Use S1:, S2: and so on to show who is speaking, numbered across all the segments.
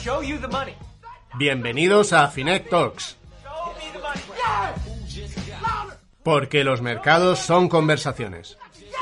S1: Bienvenidos a Finet Talks. Porque los mercados son conversaciones.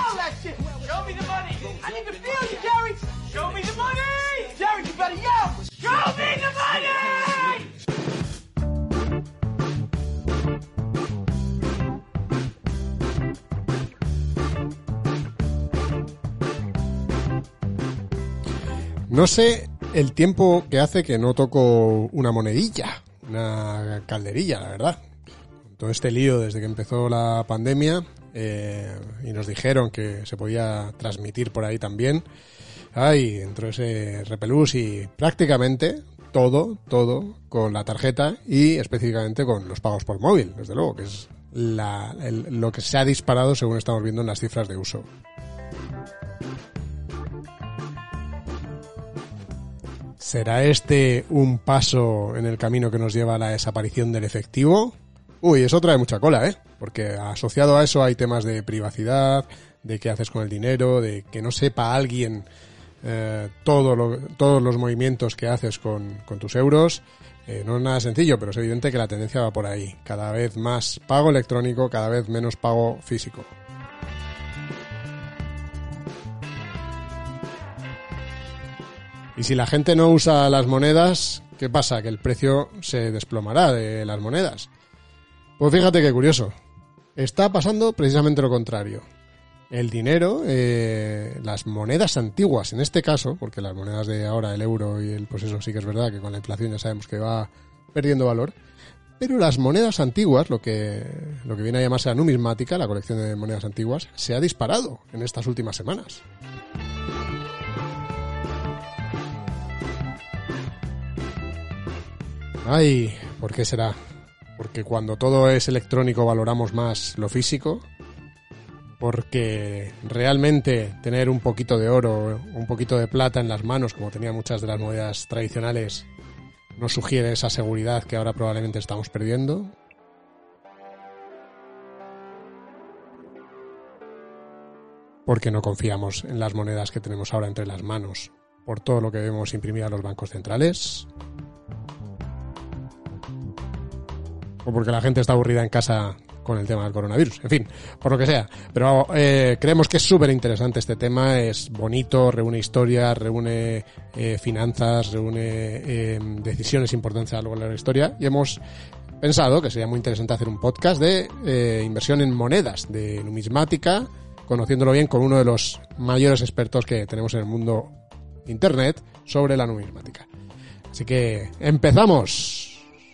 S1: No sé el tiempo que hace que no toco una monedilla, una calderilla, la verdad. Todo este lío desde que empezó la pandemia y nos dijeron que se podía transmitir por ahí también. Ay, entró ese repelús y prácticamente todo con la tarjeta y específicamente con los pagos por móvil, desde luego, que es lo que se ha disparado según estamos viendo en las cifras de uso. ¿Será este un paso en el camino que nos lleva a la desaparición del efectivo? Uy, eso trae mucha cola, ¿eh? Porque asociado a eso hay temas de privacidad, de qué haces con el dinero, de que no sepa alguien todos los movimientos que haces con tus euros. No es nada sencillo, pero es evidente que la tendencia va por ahí. Cada vez más pago electrónico, cada vez menos pago físico. Y si la gente no usa las monedas, ¿qué pasa? Que el precio se desplomará de las monedas. Pues fíjate qué curioso. Está pasando precisamente lo contrario. El dinero, las monedas antiguas en este caso, porque las monedas de ahora, el euro y el, pues eso sí que es verdad que con la inflación ya sabemos que va perdiendo valor, pero las monedas antiguas, lo que viene a llamarse la numismática, la colección de monedas antiguas, se ha disparado en estas últimas semanas. Ay, ¿por qué será? Porque cuando todo es electrónico valoramos más lo físico, porque realmente tener un poquito de oro, un poquito de plata en las manos, como tenían muchas de las monedas tradicionales, nos sugiere esa seguridad que ahora probablemente estamos perdiendo. Porque no confiamos en las monedas que tenemos ahora entre las manos, por todo lo que vemos imprimir a los bancos centrales. O porque la gente está aburrida en casa con el tema del coronavirus, en fin, por lo que sea. Pero creemos que es súper interesante este tema, es bonito, reúne historia, reúne finanzas, reúne decisiones importantes a lo largo de la historia, y hemos pensado que sería muy interesante hacer un podcast de inversión en monedas, de numismática, conociéndolo bien con uno de los mayores expertos que tenemos en el mundo internet sobre la numismática. Así que ¡empezamos!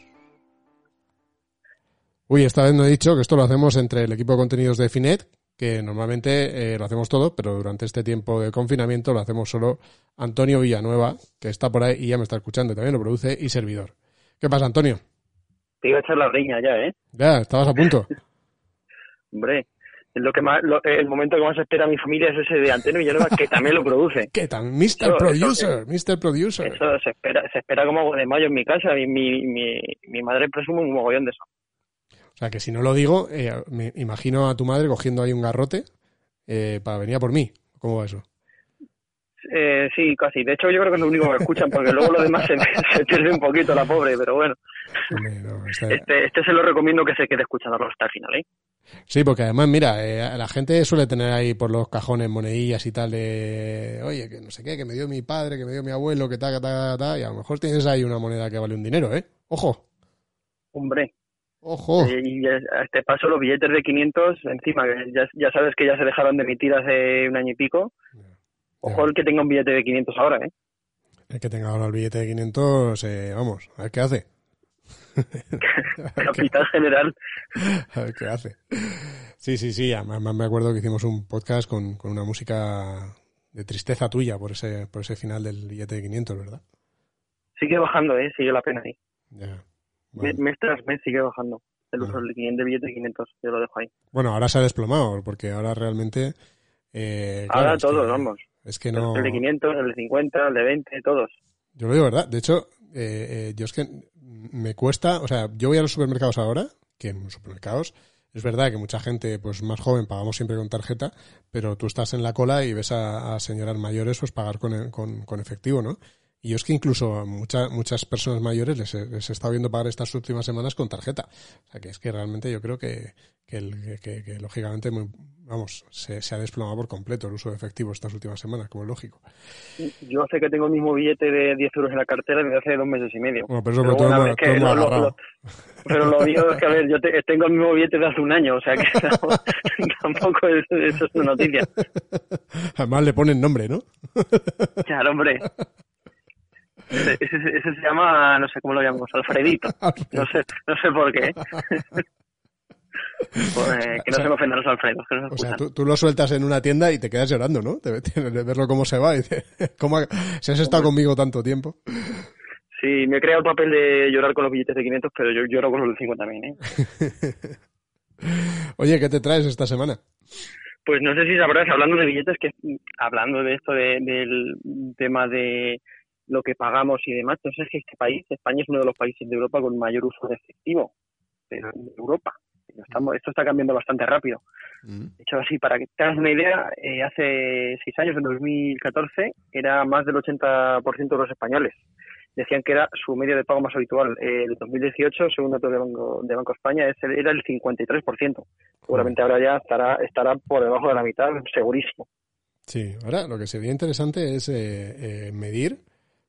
S1: Uy, esta vez no he dicho que esto lo hacemos entre el equipo de contenidos de Finet, que normalmente lo hacemos todo, pero durante este tiempo de confinamiento lo hacemos solo Antonio Villanueva, que está por ahí y ya me está escuchando, también lo produce, y servidor. ¿Qué pasa, Antonio?
S2: Te iba a echar la riña ya, ¿eh?
S1: Ya, estabas a punto.
S2: Hombre, el momento que más espera mi familia es ese de Antonio Villanueva, que también lo produce.
S1: ¿Qué tal? Mr. Producer.
S2: Eso se espera como agua de mayo en mi casa. Mi madre presume un mogollón de eso.
S1: O sea, que si no lo digo, me imagino a tu madre cogiendo ahí un garrote para venir a por mí. ¿Cómo va eso?
S2: Sí, casi. De hecho, yo creo que es lo único que me escuchan, porque luego lo demás se pierde un poquito la pobre, pero bueno.
S1: Hombre, no,
S2: este se lo recomiendo que se quede escuchándolo hasta el final, ¿eh?
S1: Sí, porque además, mira, la gente suele tener ahí por los cajones monedillas y tal de, oye, que no sé qué, que me dio mi padre, que me dio mi abuelo, que tal, y a lo mejor tienes ahí una moneda que vale un dinero, ¿eh? ¡Ojo!
S2: Hombre.
S1: ¡Ojo!
S2: Y a este paso los billetes de 500, encima, que ya sabes que ya se dejaron de emitir hace un año y pico. Ojo el que tenga un billete de 500 ahora, ¿eh?
S1: El que tenga ahora el billete de 500, vamos, a ver qué hace.
S2: Capital General.
S1: A ver qué hace. Sí, además me acuerdo que hicimos un podcast con una música de tristeza tuya por ese final del billete de 500, ¿verdad?
S2: Sigue bajando, sigue la pena ahí.
S1: Ya. Bueno.
S2: Mes tras mes sigue bajando el uso del billete de 500, yo lo dejo ahí.
S1: Bueno, ahora se ha desplomado, porque ahora realmente...
S2: ahora todos, vamos.
S1: Es que no...
S2: El de 500, el de 50, el de 20, todos.
S1: Yo lo digo verdad. De hecho, yo es que me cuesta... O sea, yo voy a los supermercados ahora, que en los supermercados es verdad que mucha gente pues más joven pagamos siempre con tarjeta, pero tú estás en la cola y ves a señoras mayores pues pagar con efectivo, ¿no? Y yo es que incluso a muchas personas mayores les he estado viendo pagar estas últimas semanas con tarjeta. O sea, que es que realmente yo creo que lógicamente, se ha desplomado por completo el uso de efectivo estas últimas semanas, como es lógico.
S2: Yo sé que tengo el mismo billete de 10 euros en la cartera desde hace 2 meses y medio.
S1: Bueno, pero todo hemos agarrado.
S2: Pero lo mío es que, a ver, yo tengo el mismo billete de hace un año, o sea que tampoco eso es una noticia.
S1: Además le ponen nombre, ¿no?
S2: Claro, hombre. Ese se llama, no sé cómo lo llamamos, Alfredito. No sé por qué. Pues, que no se me ofendan los Alfredos, que no se escuchan.
S1: O sea, tú lo sueltas en una tienda y te quedas llorando, ¿no? De verlo cómo se va y dices, si has estado conmigo tanto tiempo.
S2: Sí, me he creado el papel de llorar con los billetes de 500, pero yo lloro con los de 50 también, ¿eh?
S1: Oye, ¿qué te traes esta semana?
S2: Pues no sé si sabrás, hablando de billetes, hablando de esto del tema de lo que pagamos y demás, entonces es que este país, España es uno de los países de Europa con mayor uso de efectivo, pero en Europa. Esto está cambiando bastante rápido. De hecho, así, para que te hagas una idea, hace 6 años, en 2014, era más del 80% de los españoles. Decían que era su medio de pago más habitual. El 2018, según datos de Banco España, era el 53%. Seguramente ahora ya estará por debajo de la mitad, segurísimo.
S1: Sí, ahora lo que sería interesante es medir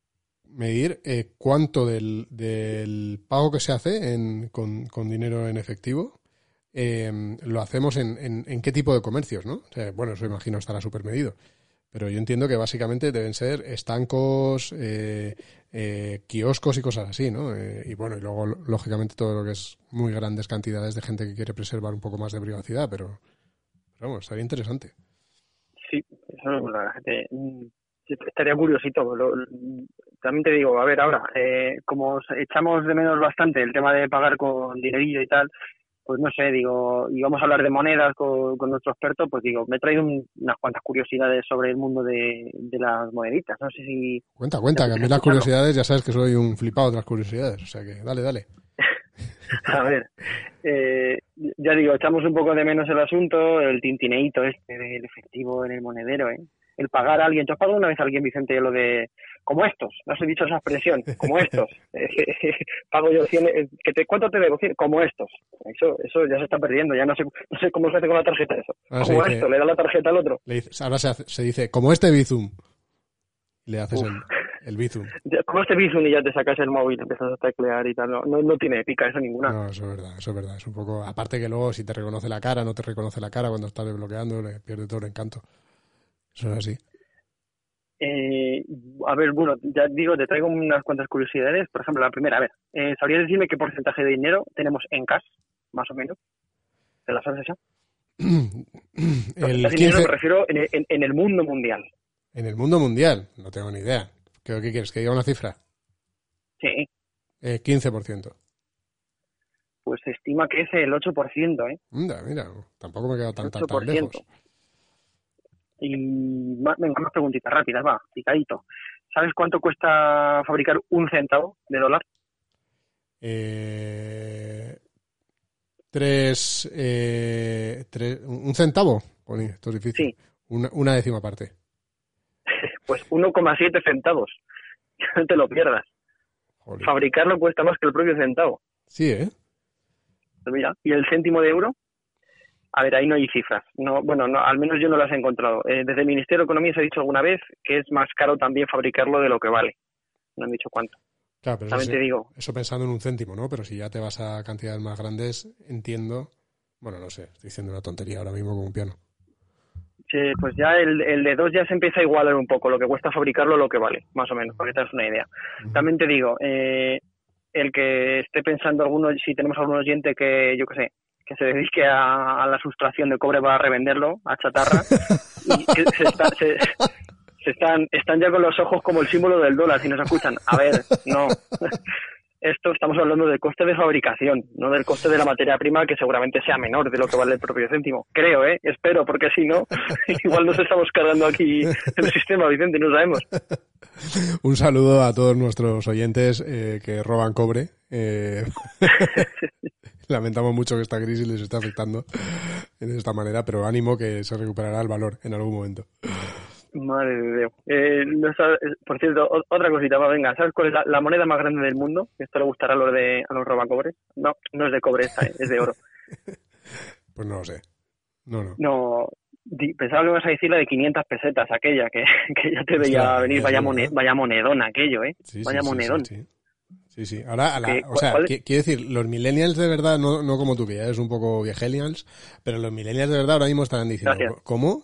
S1: cuánto del pago que se hace con dinero en efectivo lo hacemos en qué tipo de comercios, ¿no? O sea, bueno, eso imagino estará súper medido. Pero yo entiendo que básicamente deben ser estancos, kioscos y cosas así, ¿no? Y bueno, y luego, lógicamente, todo lo que es muy grandes cantidades de gente que quiere preservar un poco más de privacidad, pero vamos, estaría interesante.
S2: Sí, eso la verdad que estaría curiosito. También te digo, a ver, ahora, como echamos de menos bastante el tema de pagar con dinerillo y tal, pues no sé, digo, y vamos a hablar de monedas con nuestro experto, pues digo, me he traído unas cuantas curiosidades sobre el mundo de las moneditas. No sé si...
S1: Cuenta, que a mí las curiosidades, ya sabes que soy un flipado de las curiosidades, o sea que dale.
S2: A ver, ya digo, echamos un poco de menos el asunto, el tintineíto del efectivo en el monedero, el pagar a alguien. ¿Tú has pagado una vez a alguien, Vicente, lo de como estos? No os he dicho esa expresión, como estos. Pago yo 100, ¿cuánto te debo? 100, como estos. Eso ya se está perdiendo, ya no sé cómo se hace con la tarjeta eso.
S1: Ahora
S2: como esto, le da la tarjeta al otro.
S1: Ahora se dice, como este Bizum. Le haces el Bizum.
S2: Como este Bizum y ya te sacas el móvil, empiezas a teclear y tal. No tiene épica eso ninguna.
S1: No, eso es verdad. Es un poco... Aparte que luego si te reconoce la cara, no te reconoce la cara cuando estás desbloqueando, le pierde todo el encanto. Eso es así.
S2: A ver, bueno, ya digo, te traigo unas cuantas curiosidades. Por ejemplo, la primera, a ver, ¿sabrías decirme qué porcentaje de dinero tenemos en cash, más o menos? ¿Te la sabes esa?
S1: El 15...
S2: dinero me refiero en el mundo mundial.
S1: En el mundo mundial, no tengo ni idea. ¿Qué quieres? ¿Que diga una cifra?
S2: Sí.
S1: 15%.
S2: Pues se estima que es el 8%, ¿eh?
S1: Mira, tampoco me he quedado tan lejos.
S2: Y venga, más preguntitas rápidas, va, picadito. ¿Sabes cuánto cuesta fabricar un centavo de dólar?
S1: 1 centavo. Bueno, esto es difícil.
S2: Sí.
S1: Una décima parte.
S2: Pues 1,7 centavos. No te lo pierdas. Joder. Fabricarlo cuesta más que el propio centavo.
S1: Sí, ¿eh?
S2: Pues mira, ¿y el céntimo de euro? A ver, ahí no hay cifras. No, bueno, no, al menos yo no las he encontrado. Desde el Ministerio de Economía se ha dicho alguna vez que es más caro también fabricarlo de lo que vale. No han dicho cuánto.
S1: Claro, pero
S2: también te digo.
S1: Eso pensando en un céntimo, ¿no? Pero si ya te vas a cantidades más grandes, entiendo... Bueno, no sé, estoy diciendo una tontería ahora mismo como un piano.
S2: Sí, pues ya el de 2 ya se empieza a igualar un poco lo que cuesta fabricarlo, lo que vale, más o menos, para que te hagas una idea. También te digo, el que esté pensando si tenemos algún oyente que, yo qué sé, que se dedique a la sustracción de cobre para revenderlo a chatarra, y que están ya con los ojos como el símbolo del dólar, si nos escuchan. A ver, no. Esto estamos hablando del coste de fabricación, no del coste de la materia prima, que seguramente sea menor de lo que vale el propio céntimo. Creo, espero, porque si no, igual nos estamos cargando aquí el sistema, Vicente, no sabemos.
S1: Un saludo a todos nuestros oyentes que roban cobre. Lamentamos mucho que esta crisis les esté afectando de esta manera, pero ánimo que se recuperará el valor en algún momento.
S2: Madre de Dios. Por cierto, otra cosita más, venga, ¿sabes cuál es la moneda más grande del mundo? Esto le gustará a los robacobres. No, no es de cobre esta, es de oro.
S1: Pues no lo sé. No.
S2: No, pensaba que me ibas a decir la de 500 pesetas, aquella, que ya te veía venir, vaya monedón aquello, ¿eh?
S1: Sí,
S2: vaya monedón.
S1: Sí. Ahora, quiero decir, los millennials de verdad, no como tú, que ya eres un poco viejelials, pero los millennials de verdad ahora mismo estarán diciendo,
S2: Gracias.
S1: ¿Cómo?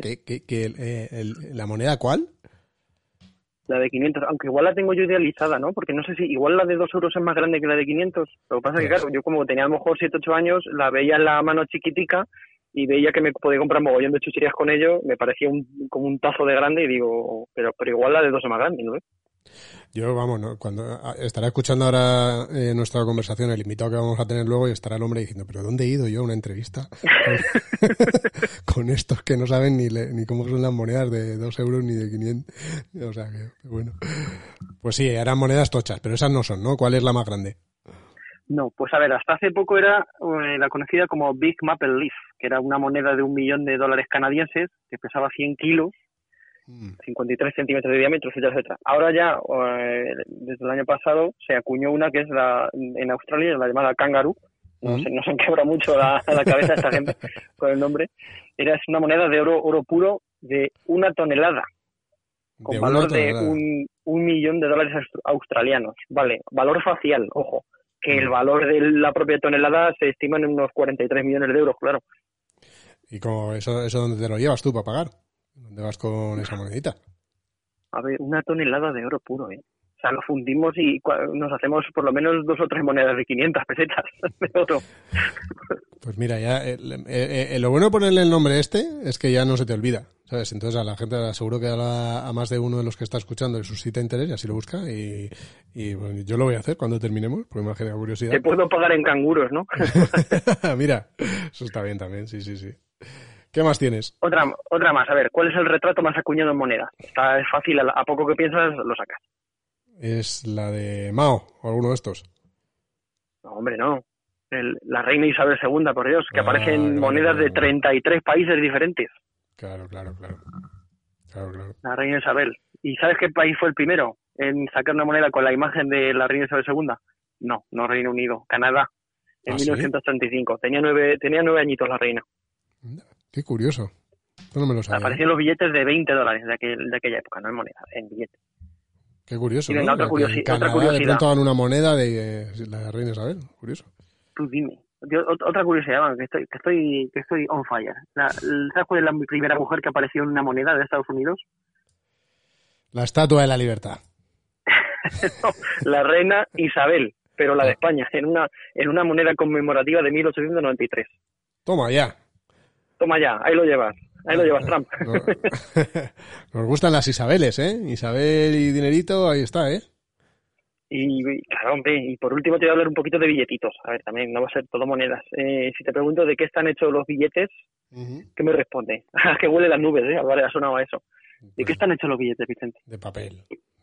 S1: ¿La moneda cuál?
S2: La de 500, aunque igual la tengo yo idealizada, ¿no? Porque no sé si, igual la de 2 euros es más grande que la de 500. Lo que pasa es que, claro, yo como tenía a lo mejor 7, 8 años, la veía en la mano chiquitica y veía que me podía comprar mogollón de chucherías con ello, me parecía como un tazo de grande y digo, pero igual la de 2 es más grande, ¿no?
S1: Yo, vamos, ¿no? Cuando estará escuchando ahora nuestra conversación, el invitado que vamos a tener luego, y estará el hombre diciendo, ¿pero dónde he ido yo a una entrevista? Con estos que no saben ni cómo son las monedas de 2 euros ni de 500. O sea que, bueno. Pues sí, eran monedas tochas, pero esas no son, ¿no? ¿Cuál es la más grande?
S2: No, pues a ver, hasta hace poco era la conocida como Big Maple Leaf, que era una moneda de $1.000.000 canadienses que pesaba 100 kilos, 53 centímetros de diámetro, etcétera. Ahora ya, desde el año pasado, se acuñó una que es en Australia, la llamada Kangaroo. No se han quebrado mucho la cabeza esta gente con el nombre. Es una moneda de oro puro de 1 tonelada, con valor de $1.000.000 australianos. Vale, valor facial, ojo, que el valor de la propia tonelada se estima en unos 43 millones de euros, claro.
S1: ¿Y cómo eso dónde te lo llevas tú para pagar? ¿Dónde vas con esa monedita?
S2: A ver, 1 tonelada de oro puro, ¿eh? O sea, lo fundimos y nos hacemos por lo menos 2 o 3 monedas de 500 pesetas de oro.
S1: Pues mira, ya lo bueno de ponerle el nombre es que ya no se te olvida, ¿sabes? Entonces a la gente seguro que a más de uno de los que está escuchando le suscita interés y así lo busca y bueno, yo lo voy a hacer cuando terminemos, porque me ha generado curiosidad.
S2: Te puedo pagar en canguros, ¿no?
S1: Mira, eso está bien también, sí. ¿Qué más tienes?
S2: Otra más, a ver, ¿cuál es el retrato más acuñado en moneda? Está fácil, a poco que piensas lo sacas.
S1: Es la de Mao, o alguno de estos.
S2: No, hombre, no. La reina Isabel II, por Dios, que aparece en monedas de 33 países diferentes.
S1: Claro.
S2: La reina Isabel. ¿Y sabes qué país fue el primero en sacar una moneda con la imagen de la reina Isabel II? No Reino Unido, Canadá, en 1935. ¿Sí? Tenía 9 añitos la reina.
S1: Qué curioso. Esto no me lo sabía.
S2: Aparecían los billetes de $20 de aquella época, no en moneda, en billetes.
S1: Qué curioso,
S2: y venga,
S1: ¿no?
S2: otra curiosidad.
S1: De pronto hagan una moneda de la reina Isabel. Curioso.
S2: Tú dime. Otra curiosidad, que estoy on fire. ¿Sabes cuál es la primera mujer que apareció en una moneda de Estados Unidos?
S1: La Estatua de la Libertad.
S2: No, la reina Isabel, pero la de España, en una moneda conmemorativa de 1893.
S1: Toma ya,
S2: ahí lo llevas. Ahí lo llevas, Trump.
S1: Nos gustan las Isabeles, ¿eh? Isabel y dinerito, ahí está, ¿eh?
S2: Y claro, hombre, y por último te voy a hablar un poquito de billetitos. A ver, también no va a ser todo monedas. Si te pregunto de qué están hechos los billetes, ¿qué me responde? Que huele las nubes, ¿eh? Vale, ha sonado a eso. ¿De qué están hechos los billetes, Vicente?
S1: De papel.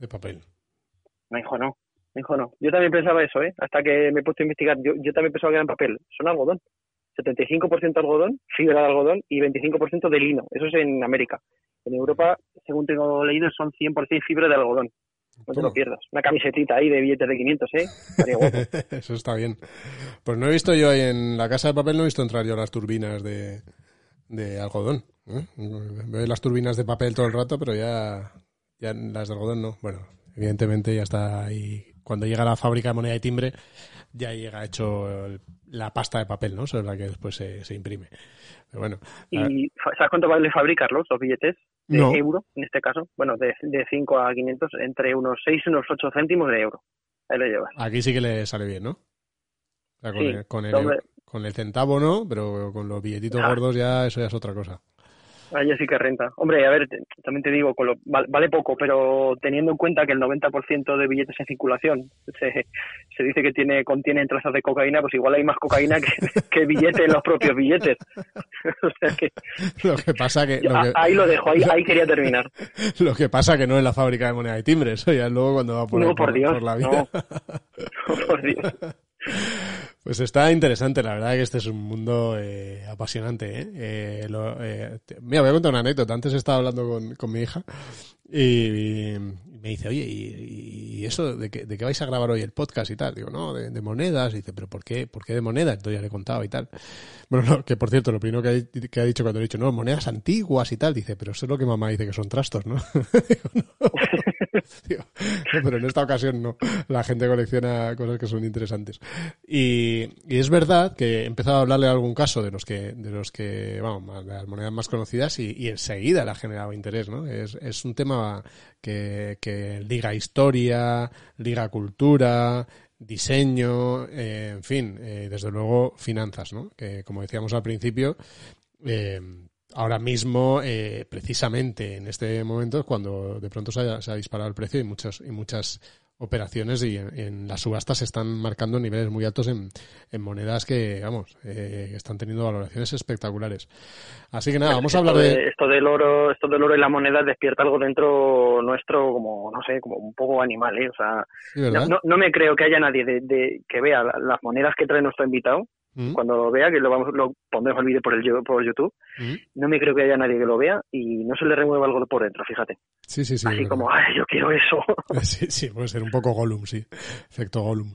S2: No, hijo, no. Yo también pensaba eso, ¿eh? Hasta que me he puesto a investigar. Yo también pensaba que eran papel. Son algodón. 75% algodón, fibra de algodón y 25% de lino. Eso es en América. En Europa, según tengo leído, son 100% fibra de algodón. No te lo pierdas. Una camisetita ahí de billetes de 500, ¿eh? Estaría guapo.
S1: Eso está bien. Pues no he visto yo ahí en la casa de papel, no he visto entrar yo las turbinas de algodón. Veo las turbinas de papel todo el rato, pero ya las de algodón no. Bueno, evidentemente ya está ahí. Cuando llega a la fábrica de moneda y timbre, ya llega hecho la pasta de papel, ¿no? Sobre la que después se imprime. Pero bueno.
S2: ¿Y sabes cuánto vale fabricarlos, los billetes? De euro, en este caso. Bueno, de 5 a 500, entre unos 6 y unos 8 céntimos de euro. Ahí lo llevas.
S1: Aquí sí que le sale bien, ¿no? O sea,
S2: sí,
S1: con el centavo no, pero con los billetitos gordos eso ya es otra cosa.
S2: Ahí sí que renta. Hombre, a ver, también te digo, vale poco, pero teniendo en cuenta que el 90% de billetes en circulación se dice que contienen trazas de cocaína, pues igual hay más cocaína que billete en los propios billetes. O sea que...
S1: Lo que pasa que...
S2: Ahí lo dejo, ahí quería terminar.
S1: Lo que pasa que no es la fábrica de moneda y timbre, eso ya luego cuando va por la vida.
S2: No, por Dios.
S1: Pues está interesante, la verdad que este es un mundo apasionante, mira, voy a contar una anécdota. Antes estaba hablando con mi hija y me dice, oye, ¿y eso de qué vais a grabar hoy el podcast y tal? Digo, no, de monedas. Y dice, ¿pero por qué de monedas? Entonces ya le he contado y tal. Bueno, no, que por cierto, lo primero que ha dicho cuando he dicho, no, monedas antiguas y tal, dice, pero eso es lo que mamá dice que son trastos, ¿no? Digo, no. Digo, no, pero en esta ocasión no. La gente colecciona cosas que son interesantes. Y es verdad que he empezado a hablarle de algún caso de los que vamos, las monedas más conocidas y enseguida le ha generado interés, ¿no? Es un tema que liga historia, liga cultura, diseño, en fin, desde luego finanzas, ¿no? Que como decíamos al principio, ahora mismo, precisamente en este momento es cuando de pronto se ha disparado el precio y muchas operaciones y en las subastas se están marcando niveles muy altos en monedas que, vamos, que están teniendo valoraciones espectaculares. Así que nada, vamos a hablar de...
S2: Esto del oro y la moneda despierta algo dentro nuestro como, no sé, como un poco animal, ¿eh? O sea,
S1: Sí, ¿verdad?
S2: no me creo que haya nadie que vea las monedas que trae nuestro invitado. Cuando lo vea, que lo pondremos el vídeo por YouTube, no me creo que haya nadie que lo vea y no se le remueva algo por dentro, fíjate.
S1: Sí.
S2: Así como, ¡ay, yo quiero eso!
S1: Sí, puede ser un poco Gollum, sí. Efecto Gollum.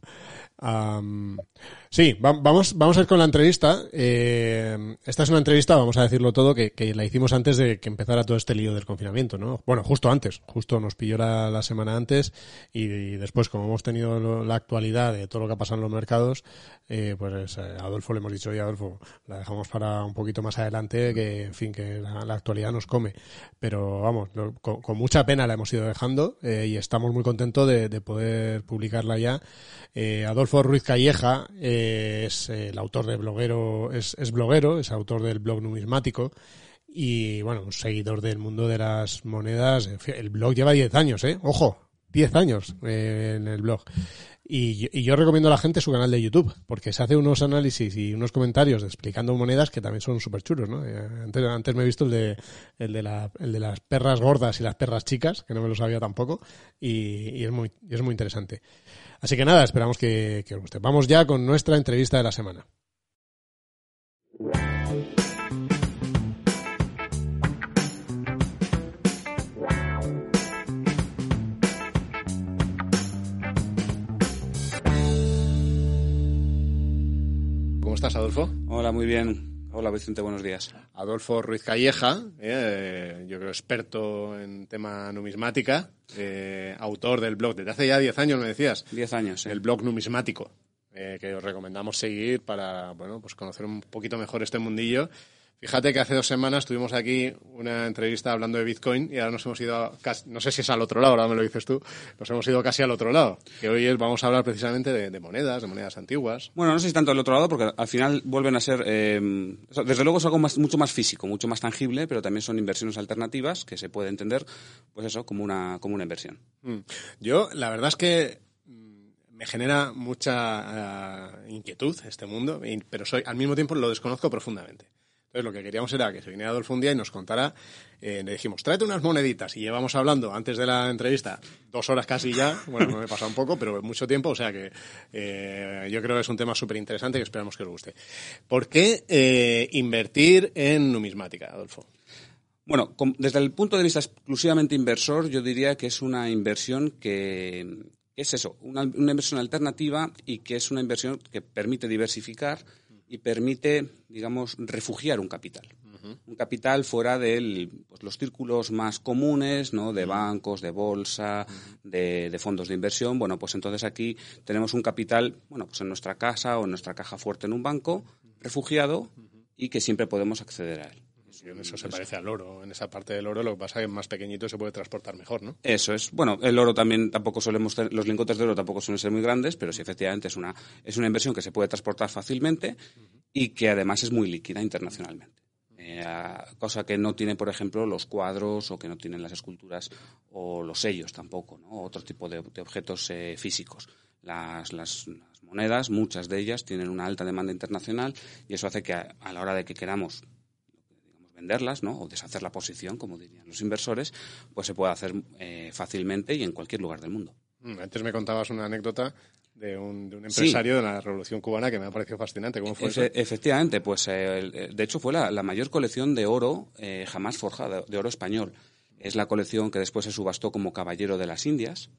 S1: Sí, vamos a ir con la entrevista. Esta es una entrevista, vamos a decirlo todo, que la hicimos antes de que empezara todo este lío del confinamiento, ¿no? Bueno, justo nos pilló la semana antes y después, como hemos tenido la actualidad de todo lo que ha pasado en los mercados, pues a Adolfo le hemos dicho, oye, Adolfo, la dejamos para un poquito más adelante, que en fin, que la actualidad nos come. Pero vamos, con mucha pena la hemos ido dejando y estamos muy contentos de poder publicarla ya. Adolfo Ruiz Calleja es el autor de bloguero, es bloguero, es autor del blog Numismático y bueno, un seguidor del mundo de las monedas. El blog lleva 10 años, ojo, 10 años en el blog. Y yo recomiendo a la gente su canal de YouTube, porque se hace unos análisis y unos comentarios explicando monedas que también son súper chulos, ¿no? Antes me he visto el de las perras gordas y las perras chicas, que no me lo sabía tampoco, y es muy interesante. Así que nada, esperamos que os guste. Vamos ya con nuestra entrevista de la semana. ¿Cómo estás, Adolfo?
S3: Hola, muy bien. Hola, Vicente, buenos días.
S1: Adolfo Ruiz Calleja, yo creo experto en tema numismática, autor del blog desde hace ya 10 años, me decías.
S3: 10 años,
S1: El blog Numismático, que os recomendamos seguir para, bueno, pues conocer un poquito mejor este mundillo. Fíjate que hace 2 semanas tuvimos aquí una entrevista hablando de Bitcoin y ahora nos hemos ido, no sé si es al otro lado, ahora me lo dices tú, nos hemos ido casi al otro lado, que hoy vamos a hablar precisamente de monedas antiguas.
S3: Bueno, no sé si tanto al otro lado, porque al final vuelven a ser, desde luego es algo mucho más físico, mucho más tangible, pero también son inversiones alternativas que se puede entender, pues eso, como una inversión.
S1: Yo, la verdad es que me genera mucha inquietud este mundo, pero al mismo tiempo lo desconozco profundamente. Entonces lo que queríamos era que se viniera Adolfo un día y nos contara, le dijimos, tráete unas moneditas, y llevamos hablando antes de la entrevista 2 horas casi ya, bueno, me he pasado un poco, pero mucho tiempo, o sea que yo creo que es un tema súper interesante que esperamos que os guste. ¿Por qué invertir en numismática, Adolfo?
S3: Bueno, desde el punto de vista exclusivamente inversor, yo diría que es una inversión que es eso, una inversión alternativa y que es una inversión que permite diversificar y permite, digamos, refugiar un capital. Un capital fuera de los círculos más comunes, ¿no? De bancos, de bolsa, de fondos de inversión. Bueno, pues entonces aquí tenemos un capital, bueno, pues en nuestra casa o en nuestra caja fuerte en un banco, refugiado y que siempre podemos acceder a él.
S1: Sí, eso se parece al oro. En esa parte del oro lo que pasa es que es más pequeñito y se puede transportar mejor, ¿no?
S3: Eso es. Bueno, el oro también tampoco solemos tener, los lingotes de oro tampoco suelen ser muy grandes, pero sí, efectivamente es una inversión que se puede transportar fácilmente y que además es muy líquida internacionalmente. Cosa que no tiene, por ejemplo, los cuadros o que no tienen las esculturas o los sellos tampoco, ¿no? Otro tipo de objetos físicos. Las monedas, muchas de ellas, tienen una alta demanda internacional y eso hace que a la hora de que queramos venderlas, ¿no? O deshacer la posición, como dirían los inversores, pues se puede hacer fácilmente y en cualquier lugar del mundo.
S1: Antes me contabas una anécdota de un empresario de la Revolución Cubana que me ha parecido fascinante. ¿Cómo fue eso?
S3: Efectivamente, pues de hecho fue la mayor colección de oro jamás forjada, de oro español. Es la colección que después se subastó como Caballero de las Indias.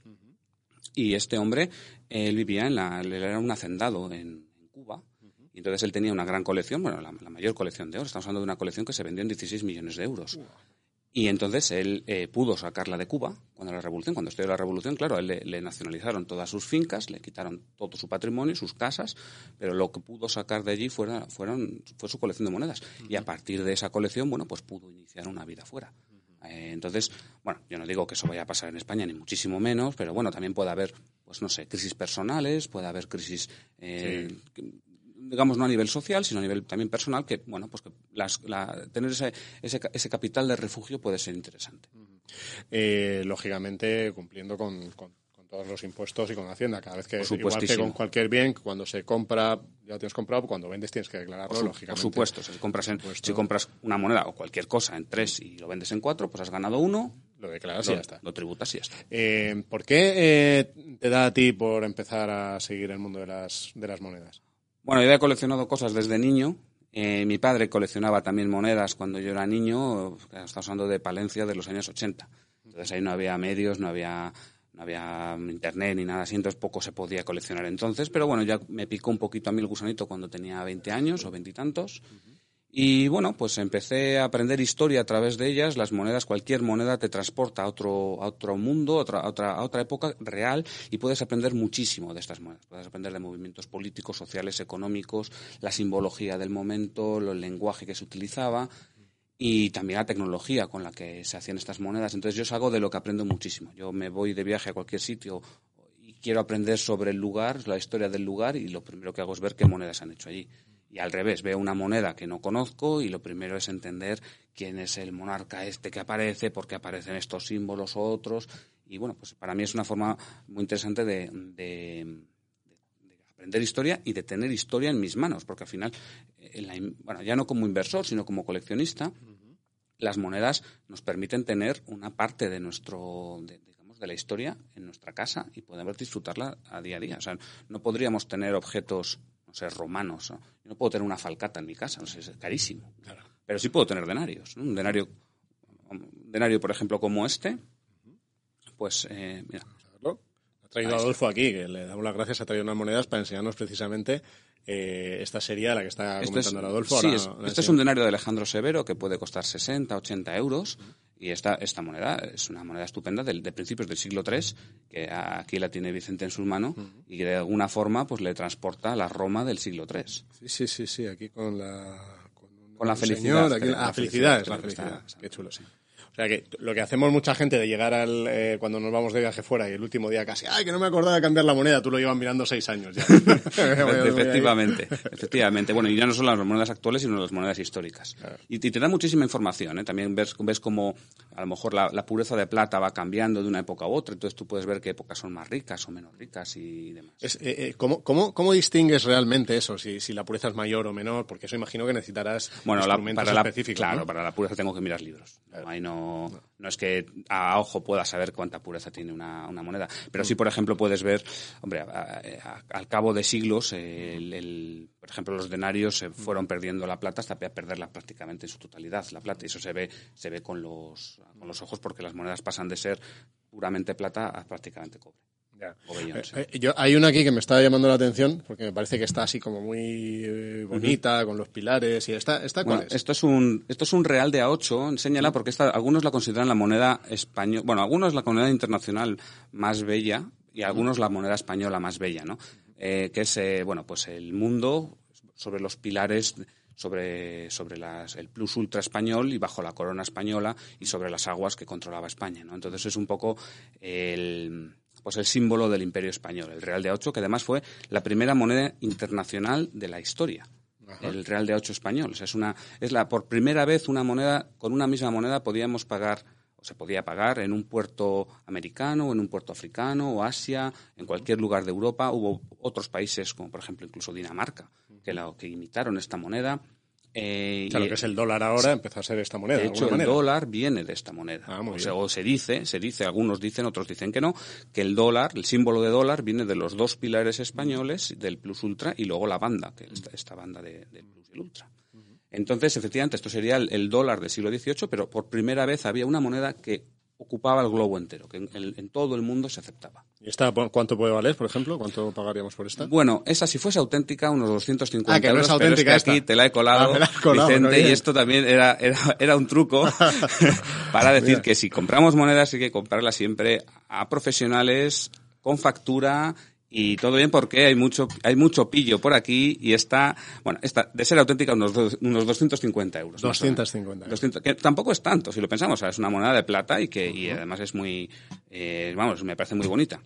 S3: Y este hombre, él vivía él era un hacendado en Cuba. Y entonces él tenía una gran colección, bueno, la mayor colección de oro. Estamos hablando de una colección que se vendió en 16 millones de euros. Y entonces él pudo sacarla de Cuba cuando estalló la revolución, claro, a él le nacionalizaron todas sus fincas, le quitaron todo su patrimonio, sus casas, pero lo que pudo sacar de allí fue su colección de monedas. Y a partir de esa colección, bueno, pues pudo iniciar una vida fuera. Entonces, bueno, yo no digo que eso vaya a pasar en España, ni muchísimo menos, pero bueno, también puede haber, pues no sé, crisis personales, puede haber crisis, digamos, no a nivel social, sino a nivel también personal, que, bueno, pues que tener ese capital de refugio puede ser interesante.
S1: Lógicamente, cumpliendo con todos los impuestos y con Hacienda. Cada vez que, igual que con cualquier bien, cuando se compra, ya lo tienes comprado, cuando vendes tienes que declararlo, lógicamente.
S3: Por supuesto. Si compras una moneda o cualquier cosa en 3 y lo vendes en 4, pues has ganado 1.
S1: Lo declaras y ya está.
S3: Lo tributas y ya está.
S1: ¿Por qué te da a ti por empezar a seguir el mundo de las monedas?
S3: Bueno, yo he coleccionado cosas desde niño. Mi padre coleccionaba también monedas cuando yo era niño. Estamos hablando de Palencia de los años 80. Entonces ahí no había medios, no había internet ni nada así, entonces poco se podía coleccionar entonces, pero bueno, ya me picó un poquito a mí el gusanito cuando tenía 20 años o 20 y tantos. Y bueno, pues empecé a aprender historia a través de ellas. Las monedas, cualquier moneda te transporta a otro mundo, a otra época real, y puedes aprender muchísimo de estas monedas. Puedes aprender de movimientos políticos, sociales, económicos, la simbología del momento, el lenguaje que se utilizaba y también la tecnología con la que se hacían estas monedas. Entonces yo es algo de lo que aprendo muchísimo. Yo me voy de viaje a cualquier sitio y quiero aprender sobre el lugar, la historia del lugar, y lo primero que hago es ver qué monedas han hecho allí. Y al revés, veo una moneda que no conozco y lo primero es entender quién es el monarca que aparece, por qué aparecen estos símbolos o otros. Y bueno, pues para mí es una forma muy interesante de aprender historia y de tener historia en mis manos, porque al final, ya no como inversor, sino como coleccionista, las monedas nos permiten tener una parte de de la historia en nuestra casa y podemos disfrutarla a día a día. O sea, no podríamos tener objetos, no sé, romanos, ¿no? Yo no puedo tener una falcata en mi casa, no sé, es carísimo. Claro. Pero sí puedo tener denarios, ¿no? Un denario, por ejemplo, como este, pues, mira.
S1: Ha traído a Adolfo aquí, que le damos las gracias, ha traído unas monedas para enseñarnos precisamente esta serie a la que está comentando Adolfo.
S3: Sí, este es un denario de Alejandro Severo que puede costar 60, 80 euros. Y esta moneda es una moneda estupenda de principios del siglo III, que aquí la tiene Vicente en sus manos, y que de alguna forma pues le transporta a la Roma del siglo III.
S1: Sí, aquí con
S3: la felicidad.
S1: Señor, aquí, la felicidad. Qué chulo, sí. O sea que lo que hacemos mucha gente de llegar cuando nos vamos de viaje fuera y el último día casi, ¡ay, que no me acordaba de cambiar la moneda! Tú lo llevas mirando 6 años ya.
S3: Efectivamente. Bueno, y ya no son las monedas actuales, sino las monedas históricas. Claro. Y te da muchísima información, ¿eh? También ves cómo a lo mejor la pureza de plata va cambiando de una época a otra, entonces tú puedes ver qué épocas son más ricas o menos ricas y demás.
S1: ¿Cómo distingues realmente eso? Si la pureza es mayor o menor, porque eso imagino que necesitarás instrumentos específicos.
S3: Claro,
S1: ¿no?
S3: Para la pureza tengo que mirar libros. Claro. Ahí no es que a ojo pueda saber cuánta pureza tiene una moneda. Pero sí, por ejemplo, puedes ver, hombre, al cabo de siglos, por ejemplo, los denarios se fueron perdiendo la plata hasta perderla prácticamente en su totalidad, la plata. Y eso se ve con los ojos, porque las monedas pasan de ser puramente plata a prácticamente cobre.
S1: Ya. Hay una aquí que me está llamando la atención, porque me parece que está así como muy bonita, con los pilares. Y ¿esta cuál es?
S3: Esto es un real de A8, enséñala, porque algunos la consideran la moneda española, bueno, algunos la moneda internacional más bella y algunos la moneda española más bella, ¿no? Que es, pues el mundo sobre los pilares, sobre el plus ultra español y bajo la corona española y sobre las aguas que controlaba España, ¿no? Entonces es un poco el símbolo del Imperio Español, el Real de A8, que además fue la primera moneda internacional de la historia. Ajá. El Real de A8 español. O sea, por primera vez una moneda, con una misma moneda podíamos pagar, o se podía pagar en un puerto americano, o en un puerto africano, o Asia, en cualquier lugar de Europa. Hubo otros países, como por ejemplo incluso Dinamarca, que imitaron esta moneda.
S1: Claro, que es el dólar ahora, empezó a ser esta moneda.
S3: De hecho, el dólar viene de esta moneda. O se dice, algunos dicen, otros dicen que no, que el dólar, el símbolo de dólar, viene de los dos pilares españoles, del Plus Ultra y luego la banda, que es esta banda de Plus y el Ultra. Entonces, efectivamente, esto sería el dólar del siglo XVIII, pero por primera vez había una moneda que ocupaba el globo entero, que en todo el mundo se aceptaba.
S1: ¿Y esta cuánto puede valer, por ejemplo? ¿Cuánto pagaríamos por esta?
S3: Bueno, esa si fuese auténtica, unos 250
S1: que no
S3: euros,
S1: es auténtica,
S3: pero es que aquí te la he colado, Vicente, y esto también era un truco para decir que si compramos monedas hay que comprarlas siempre a profesionales, con factura, y todo bien porque hay mucho pillo por aquí y esta de ser auténtica unos 250 euros.
S1: 250 euros.
S3: 200, que tampoco es tanto, si lo pensamos, es una moneda de plata y además es muy, me parece muy bonita.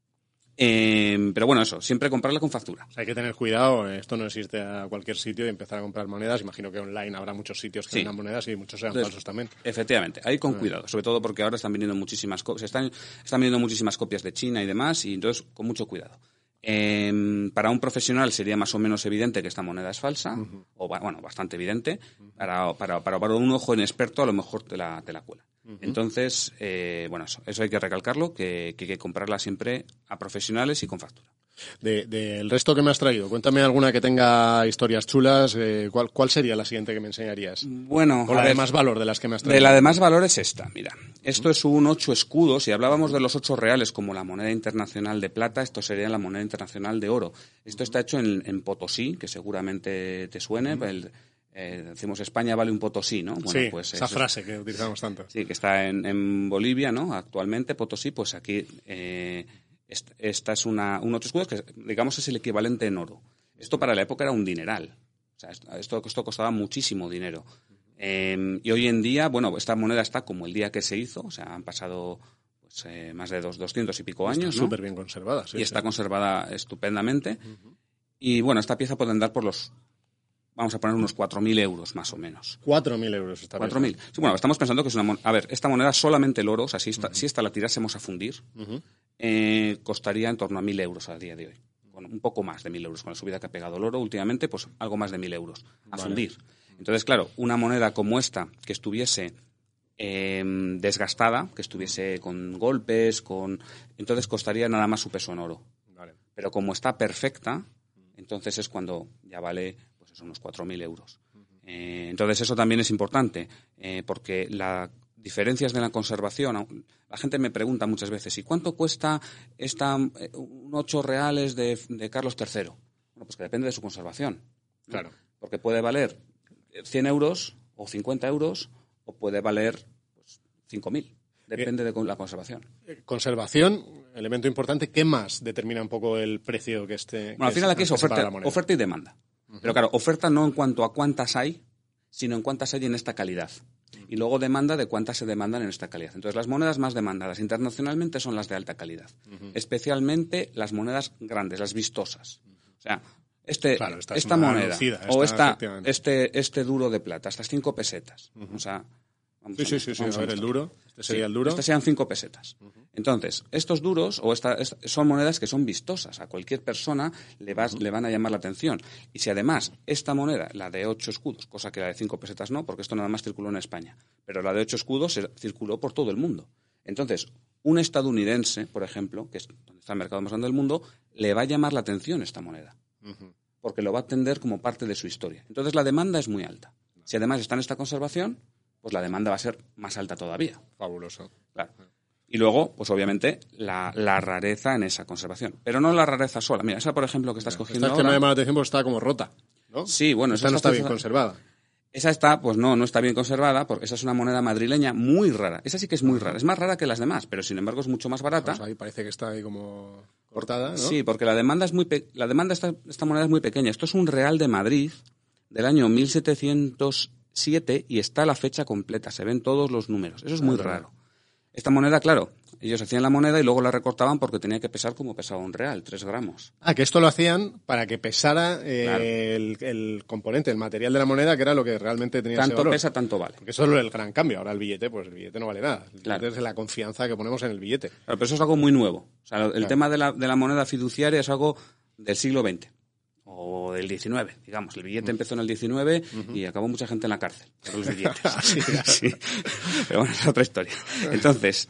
S3: Pero bueno, eso, siempre comprarla con factura.
S1: O sea, hay que tener cuidado, esto no existe a cualquier sitio y empezar a comprar monedas. Imagino que online habrá muchos sitios que vendan monedas y muchos sean falsos también.
S3: Efectivamente, ahí con cuidado, sobre todo porque ahora están viniendo muchísimas están viniendo muchísimas copias de China y demás, y entonces con mucho cuidado. Para un profesional sería más o menos evidente que esta moneda es falsa, o bastante evidente. Para un ojo inexperto a lo mejor te la cuela. Entonces, eso hay que recalcarlo, que hay que comprarla siempre a profesionales y con factura.
S1: Del resto que me has traído, cuéntame alguna que tenga historias chulas. ¿Cuál sería la siguiente que me enseñarías?
S3: Bueno,
S1: o la de más valor de las que me has traído.
S3: De la de más valor es esta, mira. Esto es un 8 escudos. Si hablábamos de los 8 reales como la moneda internacional de plata, esto sería la moneda internacional de oro. Esto está hecho en Potosí, que seguramente te suene. Decimos España vale un Potosí, ¿no? Bueno,
S1: sí,
S3: pues
S1: esa frase que utilizamos tanto.
S3: Sí, que está en Bolivia, ¿no? Actualmente Potosí, pues aquí esta es un 8 escudos que, digamos, es el equivalente en oro. Esto para la época era un dineral. O sea, esto costaba muchísimo dinero. Y hoy en día, esta moneda está como el día que se hizo, o sea, han pasado más de 200 y pico años,
S1: está súper bien conservada. Sí,
S3: y está conservada estupendamente. Y esta pieza puede andar por vamos a poner unos 4.000 euros más o menos.
S1: 4.000 euros esta
S3: 4.000. Sí, estamos pensando que es una moneda. A ver, esta moneda solamente el oro, o sea, si esta la tirásemos a fundir, costaría en torno a 1.000 euros a día de hoy. Bueno, un poco más de 1.000 euros. Con la subida que ha pegado el oro últimamente, pues algo más de 1.000 euros a fundir. Entonces, claro, una moneda como esta, que estuviese desgastada, que estuviese con golpes, entonces costaría nada más su peso en oro. Vale. Pero como está perfecta, entonces es cuando ya vale unos 4.000 euros. Entonces eso también es importante, porque las diferencias de la conservación, la gente me pregunta muchas veces, ¿y cuánto cuesta un 8 reales de Carlos III? Bueno, pues que depende de su conservación.
S1: Claro.
S3: Porque puede valer 100 euros o 50 euros o puede valer 5.000. Depende de la conservación.
S1: Conservación, elemento importante. ¿Qué más determina un poco el precio que esté?
S3: Bueno, al final aquí es oferta y demanda. Pero claro, oferta no en cuanto a cuántas hay, sino en cuántas hay en esta calidad. Y luego demanda de cuántas se demandan en esta calidad. Entonces, las monedas más demandadas internacionalmente son las de alta calidad. Especialmente las monedas grandes, las vistosas. O sea, esta moneda o este duro de plata, estas 5 pesetas. O sea,
S1: sí. A ver, el duro. Este sería el duro.
S3: Estas serían 5 pesetas. Entonces, estos duros son monedas que son vistosas. A cualquier persona le van a llamar la atención. Y si además esta moneda, la de 8 escudos, cosa que la de 5 pesetas no, porque esto nada más circuló en España, pero la de 8 escudos circuló por todo el mundo. Entonces, un estadounidense, por ejemplo, que es donde está el mercado más grande del mundo, le va a llamar la atención esta moneda. Porque lo va a entender como parte de su historia. Entonces, la demanda es muy alta. Si además está en esta conservación, pues la demanda va a ser más alta todavía.
S1: Fabuloso.
S3: Claro. Y luego, pues obviamente, la rareza en esa conservación. Pero no la rareza sola. Mira, esa, por ejemplo, que estás cogiendo
S1: esta
S3: ahora...
S1: que me llama la atención porque está como rota, ¿no?
S3: Sí, bueno...
S1: Esta no está bien conservada.
S3: Esa está, pues no está bien conservada, porque esa es una moneda madrileña muy rara. Esa sí que es muy rara. Es más rara que las demás, pero sin embargo es mucho más barata.
S1: Pues ahí parece que está ahí como cortada, ¿no?
S3: Sí, porque la demanda esta moneda es muy pequeña. Esto es un real de Madrid del año 1707 y está la fecha completa. Se ven todos los números. Eso es muy raro. Esta moneda, claro, ellos hacían la moneda y luego la recortaban porque tenía que pesar como pesaba un real, 3 gramos.
S1: Ah, que esto lo hacían para que pesara
S3: Claro.
S1: el componente, el material de la moneda, que era lo que realmente tenía ese
S3: Tanto
S1: valor.
S3: pesa, tanto vale.
S1: Porque eso es el gran cambio. Ahora el billete no vale nada. El
S3: Claro.
S1: billete es la confianza que ponemos en el billete.
S3: Claro, pero eso es algo muy nuevo. O sea, el tema de la moneda fiduciaria es algo del siglo XX. o del 19, digamos. El billete empezó en el 19 y acabó mucha gente en la cárcel por los billetes. Sí. Pero bueno, es otra historia. Entonces,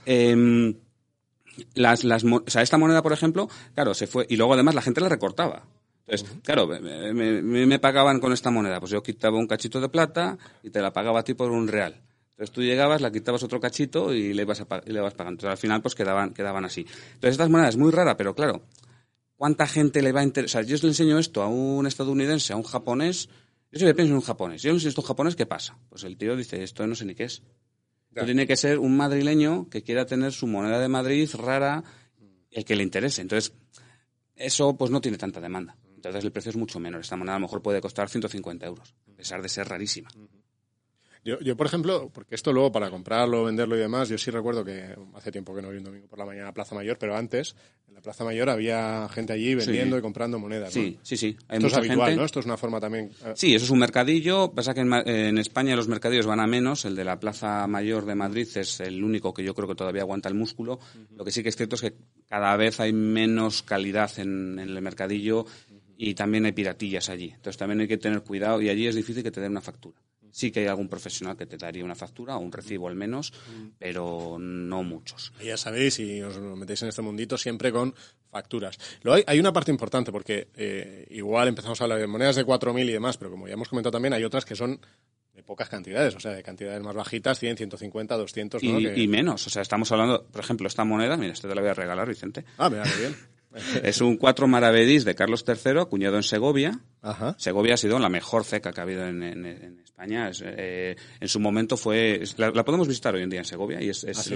S3: esta moneda, por ejemplo, claro, se fue, y luego además la gente la recortaba. Entonces, claro, me pagaban con esta moneda. Pues yo quitaba un cachito de plata y te la pagaba a ti por un real. Entonces tú llegabas, la quitabas otro cachito y le ibas pagando. Entonces al final pues quedaban así. Entonces estas monedas es muy rara, pero claro, ¿cuánta gente le va a interesar? Yo le enseño esto a un estadounidense, a un japonés. Yo siempre pienso en un japonés. Yo le enseño esto a un japonés, ¿qué pasa? Pues el tío dice, esto no sé ni qué es. Esto tiene que ser un madrileño que quiera tener su moneda de Madrid rara, el que le interese. Entonces, eso pues no tiene tanta demanda. Entonces el precio es mucho menor. Esta moneda a lo mejor puede costar 150 euros, a pesar de ser rarísima.
S1: Yo, por ejemplo, porque esto luego para comprarlo, venderlo y demás, yo sí recuerdo que hace tiempo que no voy un domingo por la mañana a Plaza Mayor, pero antes, en la Plaza Mayor había gente allí vendiendo y comprando monedas, ¿no? Sí. Hay
S3: esto
S1: es habitual,
S3: gente.
S1: ¿no? Esto es una forma también...
S3: Sí, eso es un mercadillo. Pasa que en España los mercadillos van a menos. El de la Plaza Mayor de Madrid es el único que yo creo que todavía aguanta el músculo. Lo que sí que es cierto es que cada vez hay menos calidad en el mercadillo y también hay piratillas allí. Entonces también hay que tener cuidado y allí es difícil que te den una factura. Sí que hay algún profesional que te daría una factura o un recibo al menos, pero no muchos.
S1: Ya sabéis, si os metéis en este mundito, siempre con facturas. Luego hay una parte importante, porque igual empezamos a hablar de monedas de 4.000 y demás, pero como ya hemos comentado también, hay otras que son de pocas cantidades, o sea, de cantidades más bajitas, 100, 150, 200, ¿no?
S3: Y menos, o sea, estamos hablando, por ejemplo, esta moneda, mira, te la voy a regalar, Vicente.
S1: Ah, mira, qué bien.
S3: Es un 4 maravedís de Carlos III, acuñado en Segovia.
S1: Ajá.
S3: Segovia ha sido la mejor ceca que ha habido en España. En su momento fue... La podemos visitar hoy en día en Segovia y es
S1: ¿sí?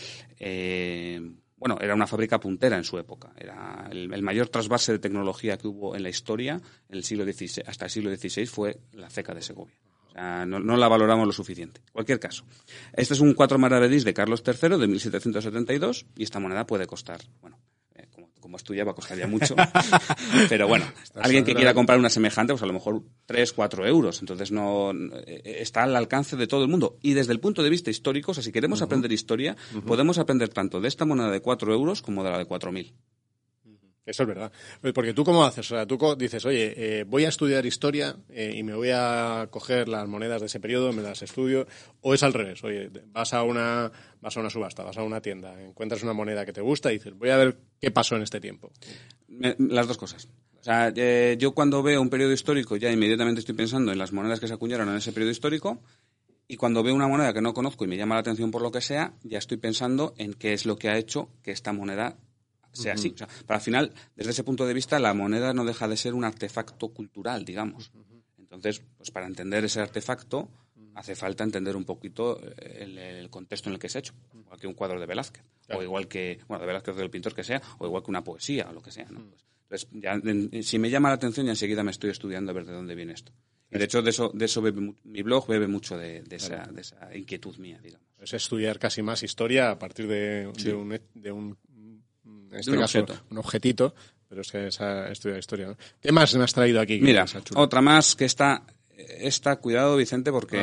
S3: Era una fábrica puntera en su época. Era el mayor trasvase de tecnología que hubo en la historia en el siglo XVI, hasta el siglo XVI fue la ceca de Segovia. O sea, no la valoramos lo suficiente. En cualquier caso, este es un 4 maravedís de Carlos III de 1772 y esta moneda puede costar... como es tuya va a costar ya mucho, pero bueno, alguien que quiera comprar una semejante, pues a lo mejor 3, 4 euros, entonces no está al alcance de todo el mundo. Y desde el punto de vista histórico, o sea, si queremos aprender historia, podemos aprender tanto de esta moneda de 4 euros como de la de 4.000.
S1: Eso es verdad. Porque tú, ¿cómo haces? O sea, tú dices, oye, voy a estudiar historia y me voy a coger las monedas de ese periodo, me las estudio, o es al revés. Oye, vas a una subasta, vas a una tienda, encuentras una moneda que te gusta y dices, voy a ver qué pasó en este tiempo.
S3: Las dos cosas. O sea, yo cuando veo un periodo histórico ya inmediatamente estoy pensando en las monedas que se acuñaron en ese periodo histórico, y cuando veo una moneda que no conozco y me llama la atención por lo que sea, ya estoy pensando en qué es lo que ha hecho que esta moneda sea así. O sea, para al final, desde ese punto de vista, la moneda no deja de ser un artefacto cultural, digamos. Entonces, pues para entender ese artefacto hace falta entender un poquito el contexto en el que se ha hecho. Igual que un cuadro de Velázquez, o igual que, de Velázquez o del pintor que sea, o igual que una poesía o lo que sea, ¿no? Entonces, ya, si me llama la atención, ya enseguida me estoy estudiando a ver de dónde viene esto. Y de hecho, de eso bebe, mi blog bebe mucho de esa inquietud mía, digamos.
S1: Es estudiar casi más historia a partir de un en este caso, un objetito, pero es que esa estudia historia, ¿no? ¿Qué más me has traído aquí?
S3: Mira, otra más que está, cuidado, Vicente, porque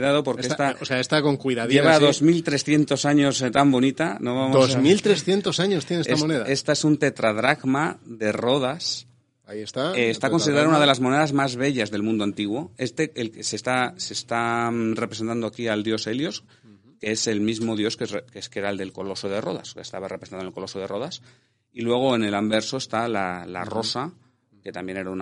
S1: está con cuidadito.
S3: Lleva 2.300 años tan bonita. No vamos
S1: 2.300 años tiene esta moneda.
S3: Esta es un tetradracma de Rodas.
S1: Ahí está.
S3: Está considerada una de las monedas más bellas del mundo antiguo. Se está representando aquí al dios Helios, que es el mismo dios que era el del Coloso de Rodas, que estaba representado en el Coloso de Rodas. Y luego en el anverso está la rosa, que también era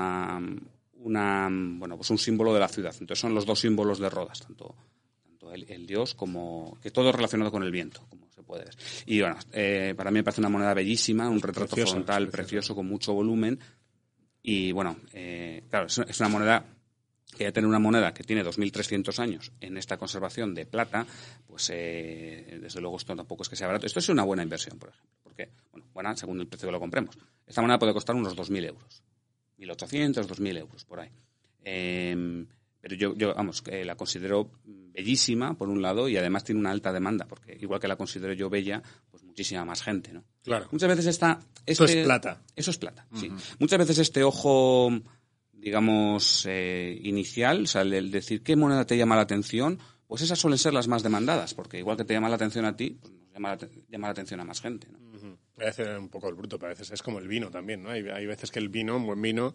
S3: un símbolo de la ciudad. Entonces son los dos símbolos de Rodas, tanto el dios como que todo relacionado con el viento, como se puede ver. Y bueno, para mí me parece una moneda bellísima, un retrato frontal precioso con mucho volumen. Y bueno, claro, es una moneda que ya tener una moneda que tiene 2.300 años en esta conservación de plata, pues desde luego esto tampoco es que sea barato. Esto es una buena inversión, por ejemplo, porque, buena según el precio que lo compremos. Esta moneda puede costar unos 2.000 euros, 1.800, 2.000 euros, por ahí. Pero yo la considero bellísima, por un lado, y además tiene una alta demanda, porque igual que la considero yo bella, pues muchísima más gente, ¿no?
S1: Claro.
S3: Muchas veces
S1: eso es plata.
S3: Eso es plata, sí. Muchas veces este ojo, digamos, inicial, o sea, el decir qué moneda te llama la atención, pues esas suelen ser las más demandadas, porque igual que te llama la atención a ti, pues llama la atención a más gente, ¿no?
S1: Parece un poco el bruto, pero a veces es como el vino también, ¿no? Hay veces que el vino, un buen vino,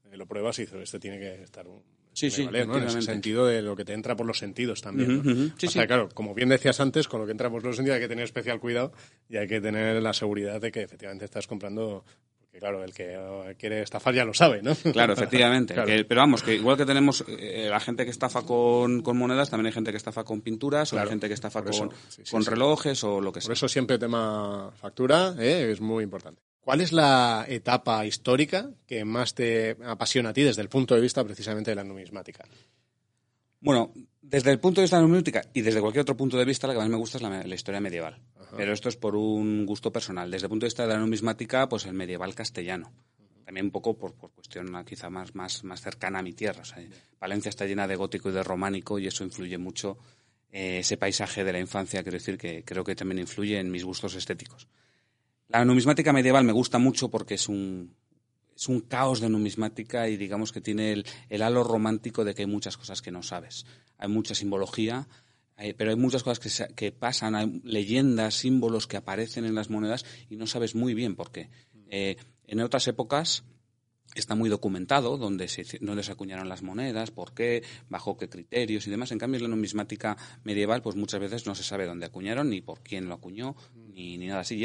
S1: lo pruebas y dices, este tiene que estar
S3: Sí,
S1: valer, ¿no? En ese sentido de lo que te entra por los sentidos también, ¿no?
S3: Sí,
S1: o sea, claro, como bien decías antes, con lo que entra por los sentidos hay que tener especial cuidado y hay que tener la seguridad de que efectivamente estás comprando, porque claro, el que quiere estafar ya lo sabe, ¿no?
S3: Claro, efectivamente.
S1: Claro.
S3: Pero vamos, que igual que tenemos la gente que estafa con monedas, también hay gente que estafa con pinturas, o hay gente que estafa con relojes o lo que sea.
S1: Por eso siempre tema factura es muy importante. ¿Cuál es la etapa histórica que más te apasiona a ti desde el punto de vista precisamente de la numismática?
S3: Bueno, desde el punto de vista de la numismática y desde cualquier otro punto de vista, la que más me gusta es la historia medieval. Ajá. Pero esto es por un gusto personal. Desde el punto de vista de la numismática, pues el medieval castellano. También un poco por cuestión quizá más cercana a mi tierra. O sea, Valencia está llena de gótico y de románico y eso influye mucho. Ese paisaje de la infancia, quiero decir que creo que también influye en mis gustos estéticos. La numismática medieval me gusta mucho porque es un caos de numismática y digamos que tiene el halo romántico de que hay muchas cosas que no sabes. Hay mucha simbología, pero hay muchas cosas que pasan, hay leyendas, símbolos que aparecen en las monedas y no sabes muy bien por qué. En otras épocas está muy documentado dónde se acuñaron las monedas, por qué, bajo qué criterios y demás. En cambio, en la numismática medieval pues muchas veces no se sabe dónde acuñaron, ni por quién lo acuñó, ni nada así. Y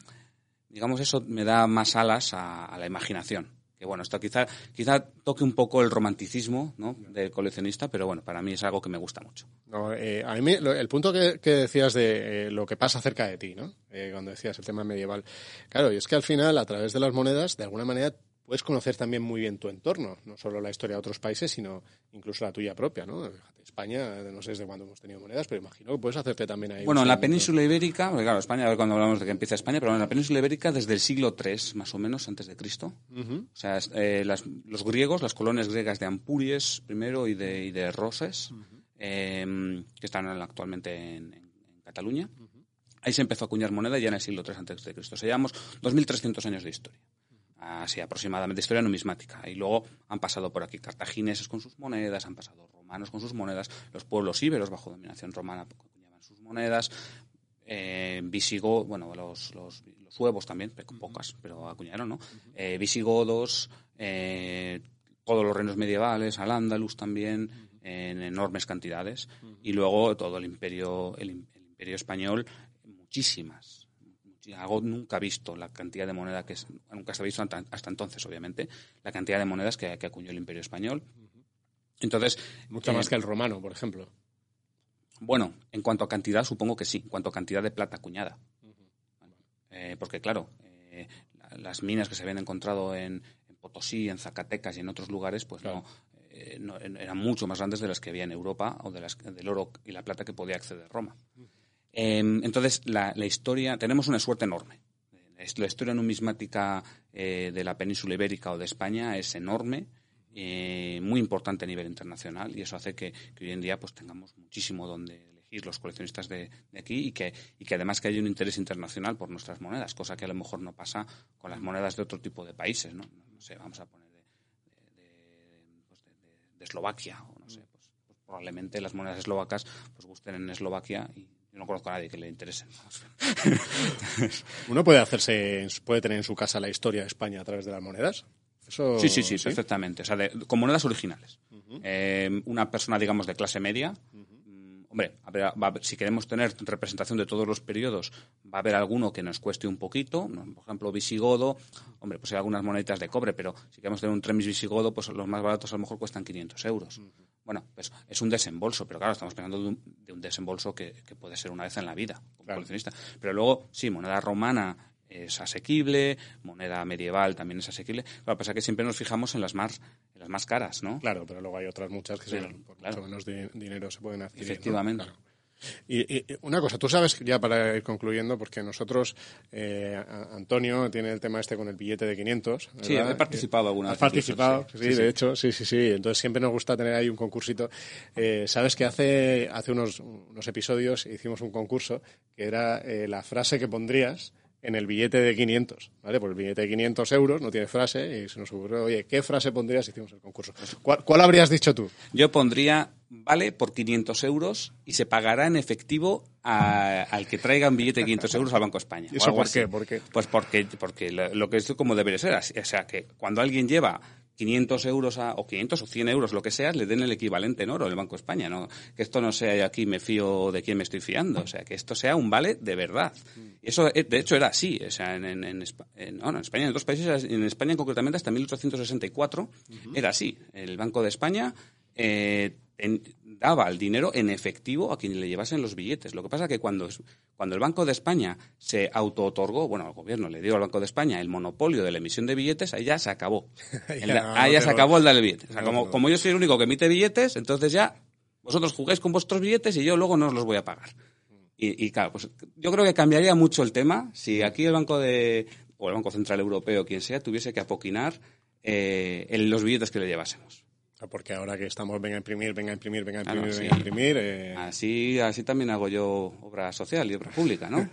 S3: eso me da más alas a la imaginación. Que bueno, esto quizá toque un poco el romanticismo, ¿no?, del coleccionista, pero bueno, para mí es algo que me gusta mucho.
S1: No, a mí el punto que decías de lo que pasa cerca de ti, ¿no? Cuando decías el tema medieval. Claro, y es que al final, a través de las monedas, de alguna manera puedes conocer también muy bien tu entorno, no solo la historia de otros países, sino incluso la tuya propia, ¿no? España, no sé desde cuándo hemos tenido monedas, pero imagino que puedes hacerte también ahí.
S3: Bueno, en la península ibérica, porque claro, España, a ver cuando hablamos de que empieza España, pero en la península ibérica desde el siglo III, más o menos, antes de Cristo. Uh-huh. O sea, los griegos, las colonias griegas de Ampuries primero y de Roses, uh-huh, que están actualmente en Cataluña, uh-huh, ahí se empezó a acuñar moneda ya en el siglo III antes de Cristo. O sea, llevamos 2.300 años de historia. Así aproximadamente, historia numismática. Y luego han pasado por aquí cartagineses con sus monedas, han pasado romanos con sus monedas, los pueblos íberos bajo dominación romana acuñaban sus monedas, los suevos también, pocas, pero acuñaron, ¿no? Visigodos, todos los reinos medievales, al-Ándalus también, en enormes cantidades. Y luego todo el imperio español, muchísimas. Algo nunca visto, la cantidad de moneda nunca se ha visto hasta entonces, obviamente, la cantidad de monedas que acuñó el Imperio Español. Entonces,
S1: mucho más que el romano, por ejemplo.
S3: Bueno, en cuanto a cantidad, supongo que sí, en cuanto a cantidad de plata acuñada. Porque, claro, las minas que se habían encontrado en Potosí, en Zacatecas y en otros lugares, pues claro, no eran mucho más grandes de las que había en Europa o del oro y la plata que podía acceder Roma. Entonces, la historia, tenemos una suerte enorme. La historia numismática de la península ibérica o de España es enorme, muy importante a nivel internacional, y eso hace que hoy en día pues tengamos muchísimo donde elegir los coleccionistas de aquí y que además que haya un interés internacional por nuestras monedas, cosa que a lo mejor no pasa con las monedas de otro tipo de países, ¿no? No sé, vamos a poner de Eslovaquia, o no sé, pues probablemente las monedas eslovacas pues gusten en Eslovaquia y yo no conozco a nadie que le interese.
S1: ¿Uno puede tener en su casa la historia de España a través de las monedas? ¿Eso,
S3: sí, perfectamente. O sea, con monedas originales. Uh-huh. Una persona, digamos, de clase media, uh-huh, hombre, si queremos tener representación de todos los periodos, va a haber alguno que nos cueste un poquito. Por ejemplo, visigodo, hombre, pues hay algunas moneditas de cobre, pero si queremos tener un tremis visigodo, pues los más baratos a lo mejor cuestan 500 euros. Uh-huh. Bueno, pues es un desembolso, pero claro, estamos pensando de un desembolso que puede ser una vez en la vida como coleccionista. Pero luego, sí, moneda romana es asequible, moneda medieval también es asequible. Lo que pasa es que siempre nos fijamos en las más caras, ¿no?
S1: Claro, pero luego hay otras muchas que por mucho menos dinero se pueden adquirir.
S3: Efectivamente.
S1: ¿No? Claro. Y una cosa, tú sabes, ya para ir concluyendo, porque nosotros, Antonio tiene el tema con el billete de 500, ¿verdad?
S3: Sí, he participado alguna vez.
S1: ¿Has participado? Sí, de hecho, sí. Entonces siempre nos gusta tener ahí un concursito. Sabes que hace unos episodios hicimos un concurso que era la frase que pondrías en el billete de 500, ¿vale? Pues el billete de 500 euros no tiene frase y se nos ocurrió, oye, ¿qué frase pondrías si hicimos el concurso? ¿Cuál habrías dicho tú?
S3: Yo pondría, vale por 500 euros y se pagará en efectivo al que traiga un billete de 500 euros al Banco de España.
S1: ¿Y eso por qué?
S3: Pues porque lo que es como debería ser. O sea, que cuando alguien lleva 500 euros o 500 o 100 euros, lo que sea, le den el equivalente en oro el Banco de España, ¿no? Que esto no sea aquí me fío de quién me estoy fiando, o sea, que esto sea un vale de verdad. Y eso, de hecho, era así, o sea, en España, en otros países, en España concretamente hasta 1864 era así. El Banco de España daba el dinero en efectivo a quien le llevasen los billetes. Lo que pasa es que cuando el Banco de España se auto-otorgó, bueno, el gobierno le dio al Banco de España el monopolio de la emisión de billetes, ahí ya se acabó. Ahí ya se acabó el darle billetes. O sea, como yo soy el único que emite billetes, entonces ya vosotros jugáis con vuestros billetes y yo luego no os los voy a pagar. Y claro, pues yo creo que cambiaría mucho el tema si aquí el Banco o el Banco Central Europeo, quien sea, tuviese que apoquinar los billetes que le llevásemos.
S1: Porque ahora que estamos, venga a imprimir.
S3: Así también hago yo obra social y obra pública, ¿no?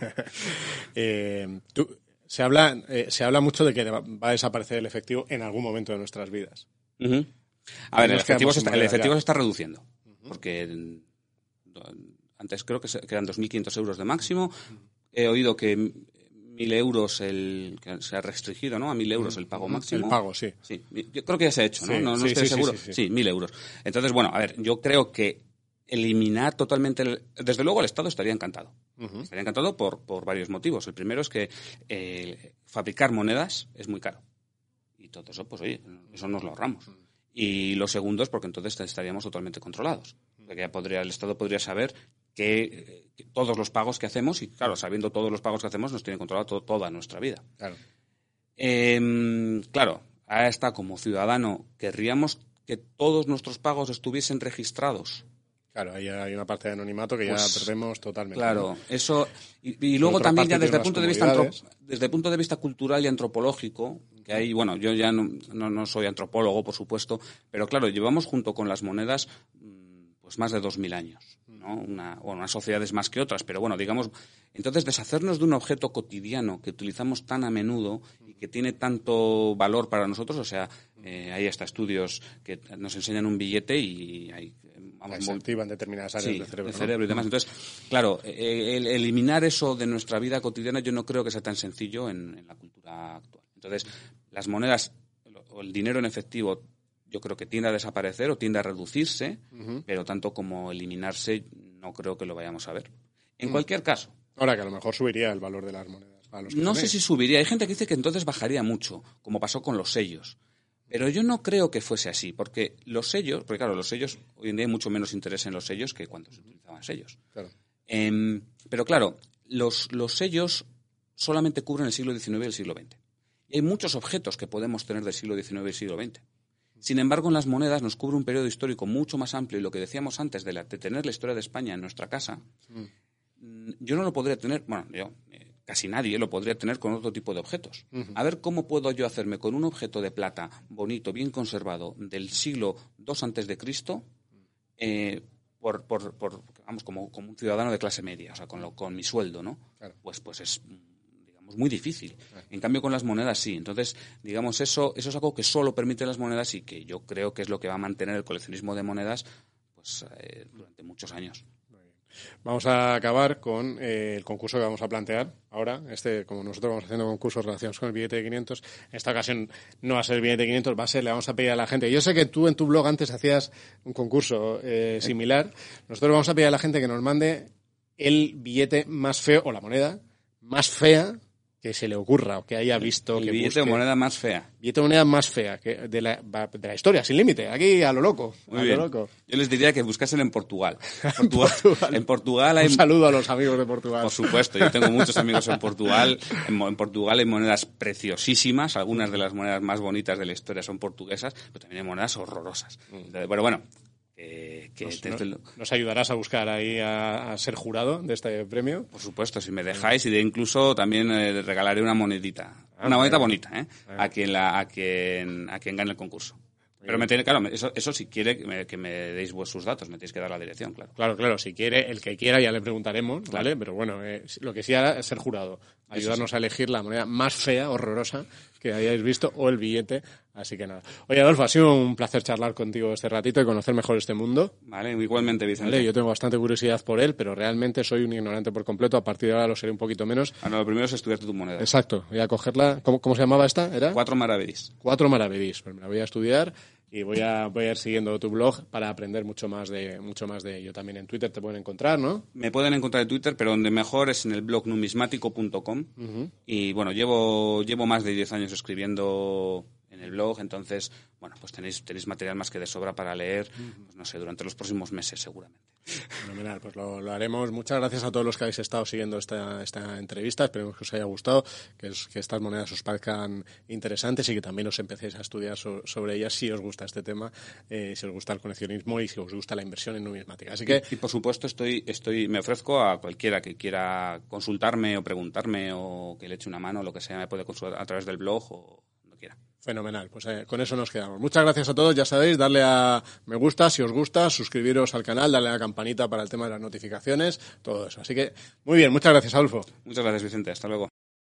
S1: Se habla mucho de que va a desaparecer el efectivo en algún momento de nuestras vidas.
S3: Uh-huh. A ver, el efectivo se está reduciendo. Porque antes creo que eran 2.500 euros de máximo. He oído que 1.000 euros que se ha restringido, ¿no? A 1.000 euros el pago máximo.
S1: El pago, sí.
S3: Sí, yo creo que ya se ha hecho, ¿no? No estoy seguro. Sí, 1.000 euros. Entonces, bueno, a ver, yo creo que eliminar totalmente... Desde luego el Estado estaría encantado. Uh-huh. Estaría encantado por varios motivos. El primero es que fabricar monedas es muy caro. Y todo eso, pues oye, eso nos lo ahorramos. Y lo segundo es porque entonces estaríamos totalmente controlados. Porque ya el Estado podría saber que todos los pagos que hacemos, y claro, sabiendo todos los pagos que hacemos, nos tiene controlado toda nuestra vida.
S1: Claro.
S3: Claro, ahora está, como ciudadano, querríamos que todos nuestros pagos estuviesen registrados.
S1: Claro, ahí hay una parte de anonimato que ya perdemos totalmente.
S3: Claro, ¿no? Eso. Y luego también ya desde el punto de vista cultural y antropológico, que ahí, bueno, yo ya no soy antropólogo, por supuesto, pero claro, llevamos junto con las monedas pues más de 2.000 años, ¿no? Unas sociedades más que otras, pero bueno, digamos, entonces deshacernos de un objeto cotidiano que utilizamos tan a menudo y que tiene tanto valor para nosotros, o sea, hay hasta estudios que nos enseñan un billete y hay...
S1: se activan determinadas áreas del cerebro,
S3: y demás. Entonces, claro, eliminar eso de nuestra vida cotidiana yo no creo que sea tan sencillo en la cultura actual. Entonces, las monedas o el dinero en efectivo yo creo que tiende a desaparecer o tiende a reducirse, pero tanto como eliminarse no creo que lo vayamos a ver. En cualquier caso.
S1: Ahora que a lo mejor subiría el valor de las monedas.
S3: No sé si subiría. Hay gente que dice que entonces bajaría mucho, como pasó con los sellos. Pero yo no creo que fuese así, porque los sellos, hoy en día hay mucho menos interés en los sellos que cuando se utilizaban sellos.
S1: Claro.
S3: Pero claro, los sellos solamente cubren el siglo XIX y el siglo XX. Y hay muchos objetos que podemos tener del siglo XIX y el siglo XX. Sin embargo, en las monedas nos cubre un periodo histórico mucho más amplio y lo que decíamos antes de tener la historia de España en nuestra casa, yo no lo podría tener, casi nadie lo podría tener con otro tipo de objetos. A ver cómo puedo yo hacerme con un objeto de plata bonito, bien conservado, del siglo II antes de Cristo, como un ciudadano de clase media, o sea, con mi sueldo, ¿no?
S1: Claro.
S3: Pues es muy difícil. En cambio, con las monedas sí. Entonces, digamos, eso es algo que solo permite las monedas y que yo creo que es lo que va a mantener el coleccionismo de monedas pues durante muchos años.
S1: Vamos a acabar con el concurso que vamos a plantear ahora. Como nosotros vamos haciendo concursos relacionados con el billete de 500, en esta ocasión no va a ser el billete de 500, le vamos a pedir a la gente. Yo sé que tú en tu blog antes hacías un concurso similar. Nosotros vamos a pedir a la gente que nos mande el billete más feo, o la moneda más fea que se le ocurra o que haya visto.
S3: El billete de moneda más fea.
S1: Billete de moneda más fea de la historia, sin límite. Aquí a lo loco.
S3: Muy bien. Yo les diría que buscasen en Portugal. En Portugal hay...
S1: Un saludo a los amigos de Portugal.
S3: Por supuesto, yo tengo muchos amigos en Portugal. En Portugal hay monedas preciosísimas. Algunas de las monedas más bonitas de la historia son portuguesas, pero también hay monedas horrorosas. Bueno.
S1: ¿Nos ayudarás a buscar ahí a ser jurado de este premio?
S3: Por supuesto, si me dejáis, y incluso también regalaré una monedita. Una monedita bonita, a quien gane el concurso. Pero eso si quiere que me deis sus datos, me tenéis que dar la dirección, claro.
S1: Claro, si quiere, el que quiera ya le preguntaremos, ¿vale? Claro. Pero bueno, lo que sí hará es ser jurado. Ayudarnos a elegir la moneda más fea, horrorosa, que hayáis visto, o el billete Así que nada. Oye, Adolfo, ha sido un placer charlar contigo este ratito y conocer mejor este mundo.
S3: Vale, igualmente, Vicente.
S1: Vale, yo tengo bastante curiosidad por él, pero realmente soy un ignorante por completo. A partir de ahora lo seré un poquito menos.
S3: Lo primero es estudiarte tu moneda.
S1: Exacto. Voy a cogerla. ¿Cómo se llamaba esta? ¿Era?
S3: 4 maravedís.
S1: 4 maravedís. Pues me la voy a estudiar y voy a ir siguiendo tu blog para aprender mucho más de ello. También en Twitter te pueden encontrar, ¿no?
S3: Me pueden encontrar en Twitter, pero donde mejor es en el blog numismático.com. Y bueno, llevo más de 10 años escribiendo en el blog, entonces, bueno, pues tenéis material más que de sobra para leer, pues no sé, durante los próximos meses seguramente.
S1: Fenomenal, pues lo haremos. Muchas gracias a todos los que habéis estado siguiendo esta entrevista. Esperemos que os haya gustado, que estas monedas os parezcan interesantes y que también os empecéis a estudiar sobre ellas si os gusta este tema, si os gusta el coleccionismo y si os gusta la inversión en numismática. Así que...
S3: Y por supuesto me ofrezco a cualquiera que quiera consultarme o preguntarme o que le eche una mano o lo que sea, me puede consultar a través del blog o donde quiera.
S1: Fenomenal, pues con eso nos quedamos. Muchas gracias a todos, ya sabéis, darle a me gusta si os gusta, suscribiros al canal, darle a la campanita para el tema de las notificaciones, todo eso. Así que, muy bien, muchas gracias, Adolfo.
S3: Muchas gracias, Vicente, hasta luego.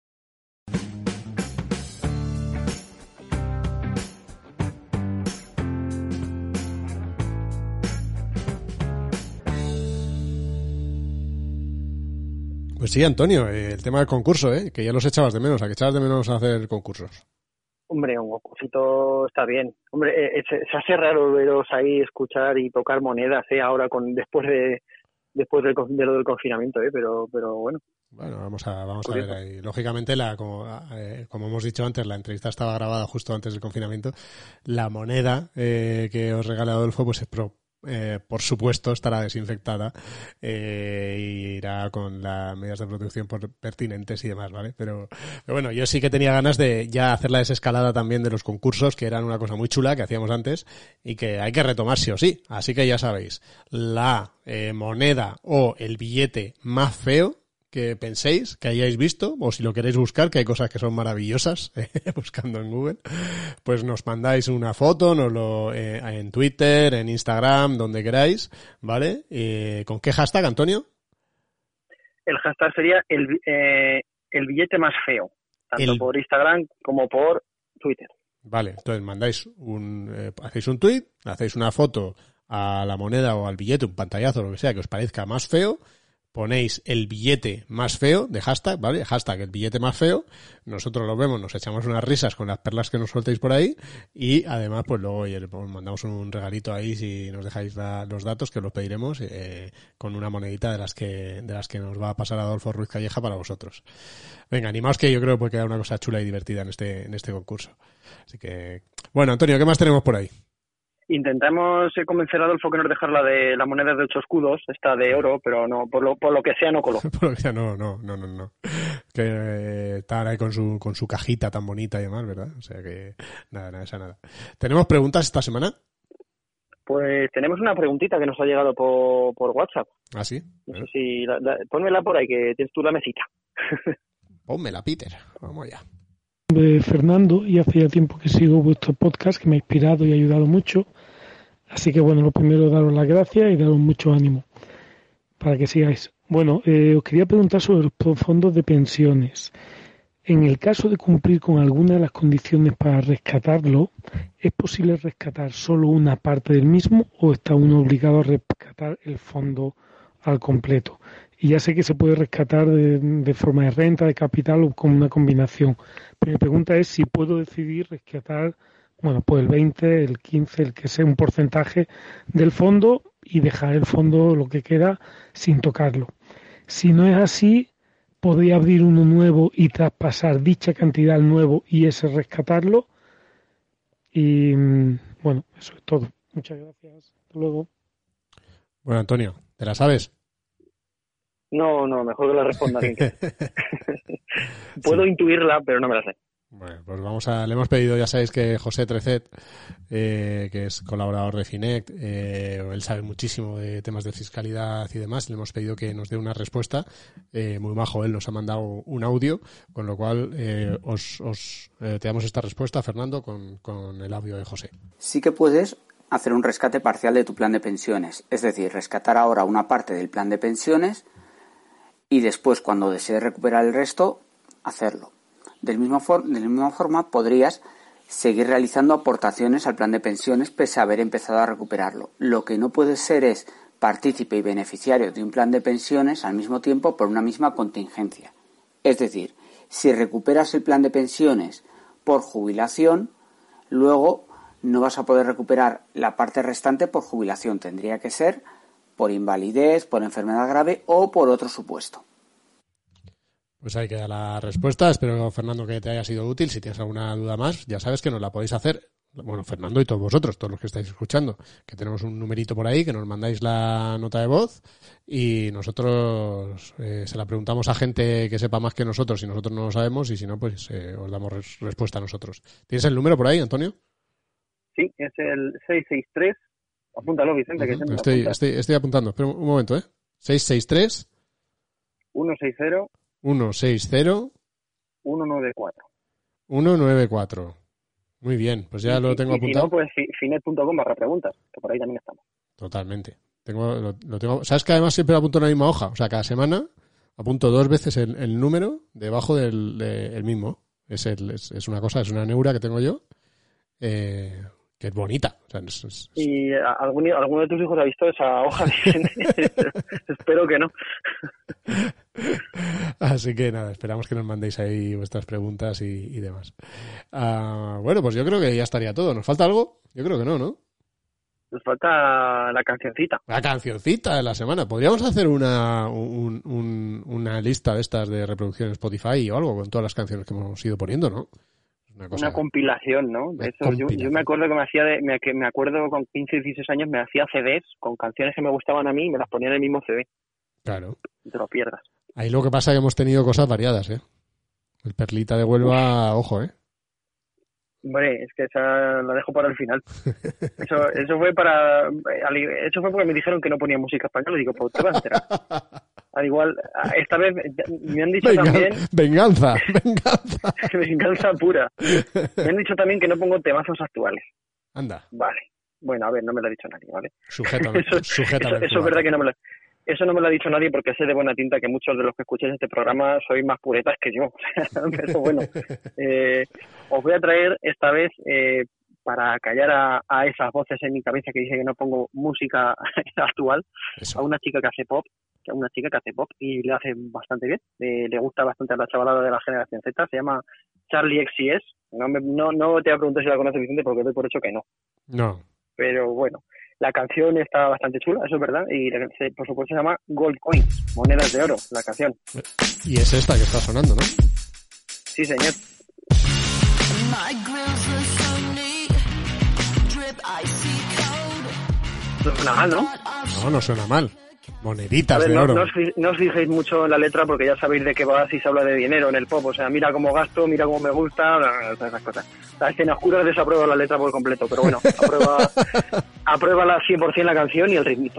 S1: Pues sí, Antonio, el tema del concurso, que ya los echabas de menos, ¿a que echabas de menos a hacer concursos?
S2: Hombre, un concursito está bien. Hombre, se hace raro veros ahí escuchar y tocar monedas, ahora después de lo del confinamiento, pero bueno.
S1: Bueno, vamos a ver ahí. Lógicamente, como hemos dicho antes, la entrevista estaba grabada justo antes del confinamiento. La moneda que os regala Adolfo, pues es por supuesto estará desinfectada y irá con las medidas de protección pertinentes y demás, ¿vale? Pero bueno, yo sí que tenía ganas de ya hacer la desescalada también de los concursos, que eran una cosa muy chula que hacíamos antes y que hay que retomar sí o sí. Así que ya sabéis, la moneda o el billete más feo que penséis, que hayáis visto, o si lo queréis buscar, que hay cosas que son maravillosas, buscando en Google, pues nos mandáis una foto, en Twitter, en Instagram, donde queráis, ¿vale? ¿Con qué hashtag, Antonio?
S2: El hashtag sería el billete más feo, tanto por Instagram como por Twitter.
S1: Vale, entonces mandáis hacéis un tweet, hacéis una foto a la moneda o al billete, un pantallazo, lo que sea, que os parezca más feo, ponéis el billete más feo de hashtag, ¿vale? Hashtag el billete más feo. Nosotros lo vemos, nos echamos unas risas con las perlas que nos soltéis por ahí y además pues luego os mandamos un regalito ahí si nos dejáis los datos, que los pediremos con una monedita de las que nos va a pasar Adolfo Ruiz Calleja para vosotros. Venga, animaos, que yo creo que puede quedar una cosa chula y divertida en este concurso. Así que, bueno, Antonio, ¿qué más tenemos por ahí?
S2: Intentamos convencer a Adolfo que nos dejara la moneda de 8 escudos, esta de oro, pero no, por lo que sea no coló.
S1: Por lo que sea, no. Que está ahí con su cajita tan bonita y demás, ¿verdad? O sea que nada. ¿Tenemos preguntas esta semana?
S2: Pues tenemos una preguntita que nos ha llegado por WhatsApp.
S1: ¿Ah, sí?
S2: No sé si... Pónmela por ahí, que tienes tú la mesita.
S1: Pónmela, Peter. Vamos allá.
S4: Fernando, y hace ya tiempo que sigo vuestro podcast, que me ha inspirado y ha ayudado mucho. Así que bueno, lo primero, daros las gracias y daros mucho ánimo para que sigáis. Bueno, os quería preguntar sobre los fondos de pensiones. En el caso de cumplir con alguna de las condiciones para rescatarlo, ¿es posible rescatar solo una parte del mismo o está uno obligado a rescatar el fondo al completo? Y ya sé que se puede rescatar de forma de renta, de capital o con una combinación. Pero mi pregunta es si puedo decidir rescatar, bueno, pues el 20, el 15, el que sea un porcentaje del fondo y dejar el fondo, lo que queda, sin tocarlo. Si no es así, podría abrir uno nuevo y traspasar dicha cantidad al nuevo y ese rescatarlo. Y bueno, eso es todo. Muchas gracias. Hasta luego.
S1: Bueno, Antonio, ¿te la sabes?
S2: No, mejor que la responda alguien. Puedo intuirla, pero no me la sé.
S1: Bueno, pues le hemos pedido, ya sabéis que José Trecet, que es colaborador de Finect, él sabe muchísimo de temas de fiscalidad y demás, le hemos pedido que nos dé una respuesta, muy majo, él nos ha mandado un audio, con lo cual te damos esta respuesta, Fernando, con el audio de José.
S5: Sí que puedes hacer un rescate parcial de tu plan de pensiones, es decir, rescatar ahora una parte del plan de pensiones y después, cuando desees recuperar el resto, hacerlo. De la misma forma, podrías seguir realizando aportaciones al plan de pensiones pese a haber empezado a recuperarlo. Lo que no puede ser es partícipe y beneficiario de un plan de pensiones al mismo tiempo por una misma contingencia. Es decir, si recuperas el plan de pensiones por jubilación, luego no vas a poder recuperar la parte restante por jubilación. Tendría que ser por invalidez, por enfermedad grave o por otro supuesto.
S1: Pues ahí queda la respuesta. Espero, Fernando, que te haya sido útil. Si tienes alguna duda más, ya sabes que nos la podéis hacer. Bueno, Fernando y todos vosotros, todos los que estáis escuchando, que tenemos un numerito por ahí, que nos mandáis la nota de voz y nosotros se la preguntamos a gente que sepa más que nosotros si nosotros no lo sabemos, y si no, pues os damos respuesta a nosotros. ¿Tienes el número por ahí, Antonio?
S2: Sí, es el 663. Apúntalo, Vicente, que
S1: Estoy apuntando. Espera un momento, 663
S2: 160
S1: 160
S2: 194.
S1: 194. Muy bien, pues ya lo tengo apuntado.
S2: Si no, pues finet.com/preguntas, que por ahí también estamos.
S1: Totalmente. Lo tengo. ¿Sabes que además siempre apunto en la misma hoja? O sea, cada semana apunto 2 veces el número debajo del mismo. Es una cosa, es una neura que tengo yo, que es bonita. O sea,
S2: ¿Y alguno de tus hijos ha visto esa hoja? Espero que no.
S1: Así que nada, esperamos que nos mandéis ahí vuestras preguntas y demás. Bueno, pues yo creo que ya estaría todo. ¿Nos falta algo? Yo creo que no, ¿no?
S2: Nos falta la cancioncita.
S1: La cancioncita de la semana. Podríamos hacer una lista de estas de reproducción en Spotify o algo con todas las canciones que hemos ido poniendo, ¿no?
S2: Una compilación, ¿no? Eso, yo me acuerdo que me acuerdo con 15 y 16 años me hacía CDs con canciones que me gustaban a mí y me las ponía en el mismo CD.
S1: Claro.
S2: No te lo pierdas.
S1: Ahí lo que pasa es que hemos tenido cosas variadas, ¿eh? El Perlita de Huelva, ojo, ¿eh?
S2: Hombre, es que esa la dejo para el final. Eso fue porque me dijeron que no ponía música española y digo, pues te vas a enterar. Al igual, esta vez me han dicho también...
S1: Venganza.
S2: Venganza pura. Me han dicho también que no pongo temazos actuales.
S1: Anda.
S2: Vale. Bueno, a ver, no me lo ha dicho nadie, ¿vale?
S1: Sujétame.
S2: Eso es verdad que eso no me lo ha dicho nadie, porque sé de buena tinta que muchos de los que escuchéis este programa sois más puretas que yo. Pero bueno, os voy a traer esta vez, para callar a esas voces en mi cabeza que dice que no pongo música actual,
S1: Eso.
S2: a una chica que hace pop, y le hace bastante bien. Le gusta bastante a la chavalada de la generación Z. Se llama Charli XCX. No te voy a preguntar si la conoces, Vicente, porque doy por hecho que no.
S1: No.
S2: Pero bueno, la canción está bastante chula, eso es verdad, y por supuesto se llama Gold Coins, monedas de oro, la canción.
S1: Y es esta que está sonando, ¿no?
S2: Sí, señor. No suena mal, ¿no?
S1: No suena mal. Moneditas
S2: ver,
S1: de oro.
S2: No os fijéis mucho en la letra porque ya sabéis de qué va si se habla de dinero en el pop. O sea, mira cómo gasto, mira cómo me gusta, esas cosas. La escena oscura desaprueba la letra por completo, pero bueno, aprueba la 100% la canción y el ritmito.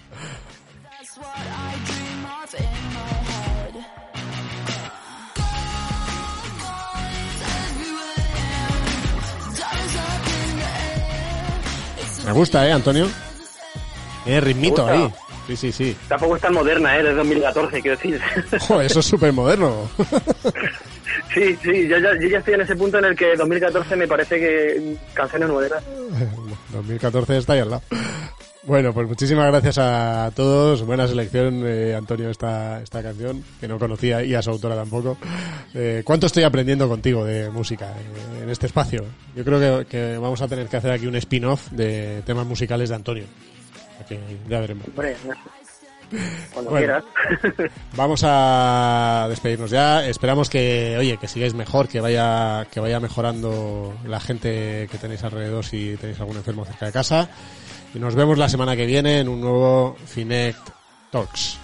S1: Me gusta, Antonio. Ritmito ahí. Sí.
S2: Tampoco es tan moderna, de 2014, quiero decir.
S1: Joder, eso es súper moderno.
S2: Sí, yo ya estoy en ese punto en el que 2014 me parece que canciones modernas.
S1: 2014 está ahí al lado. Bueno, pues muchísimas gracias a todos. Buena selección, Antonio, esta canción, que no conocía, y a su autora tampoco. ¿Cuánto estoy aprendiendo contigo de música en este espacio? Yo creo que vamos a tener que hacer aquí un spin-off de temas musicales de Antonio. Que ya veremos.
S2: Hombre, cuando quieras.
S1: Vamos a despedirnos ya. Esperamos que sigáis mejor, que vaya mejorando la gente que tenéis alrededor si tenéis algún enfermo cerca de casa. Y nos vemos la semana que viene en un nuevo Finet Talks.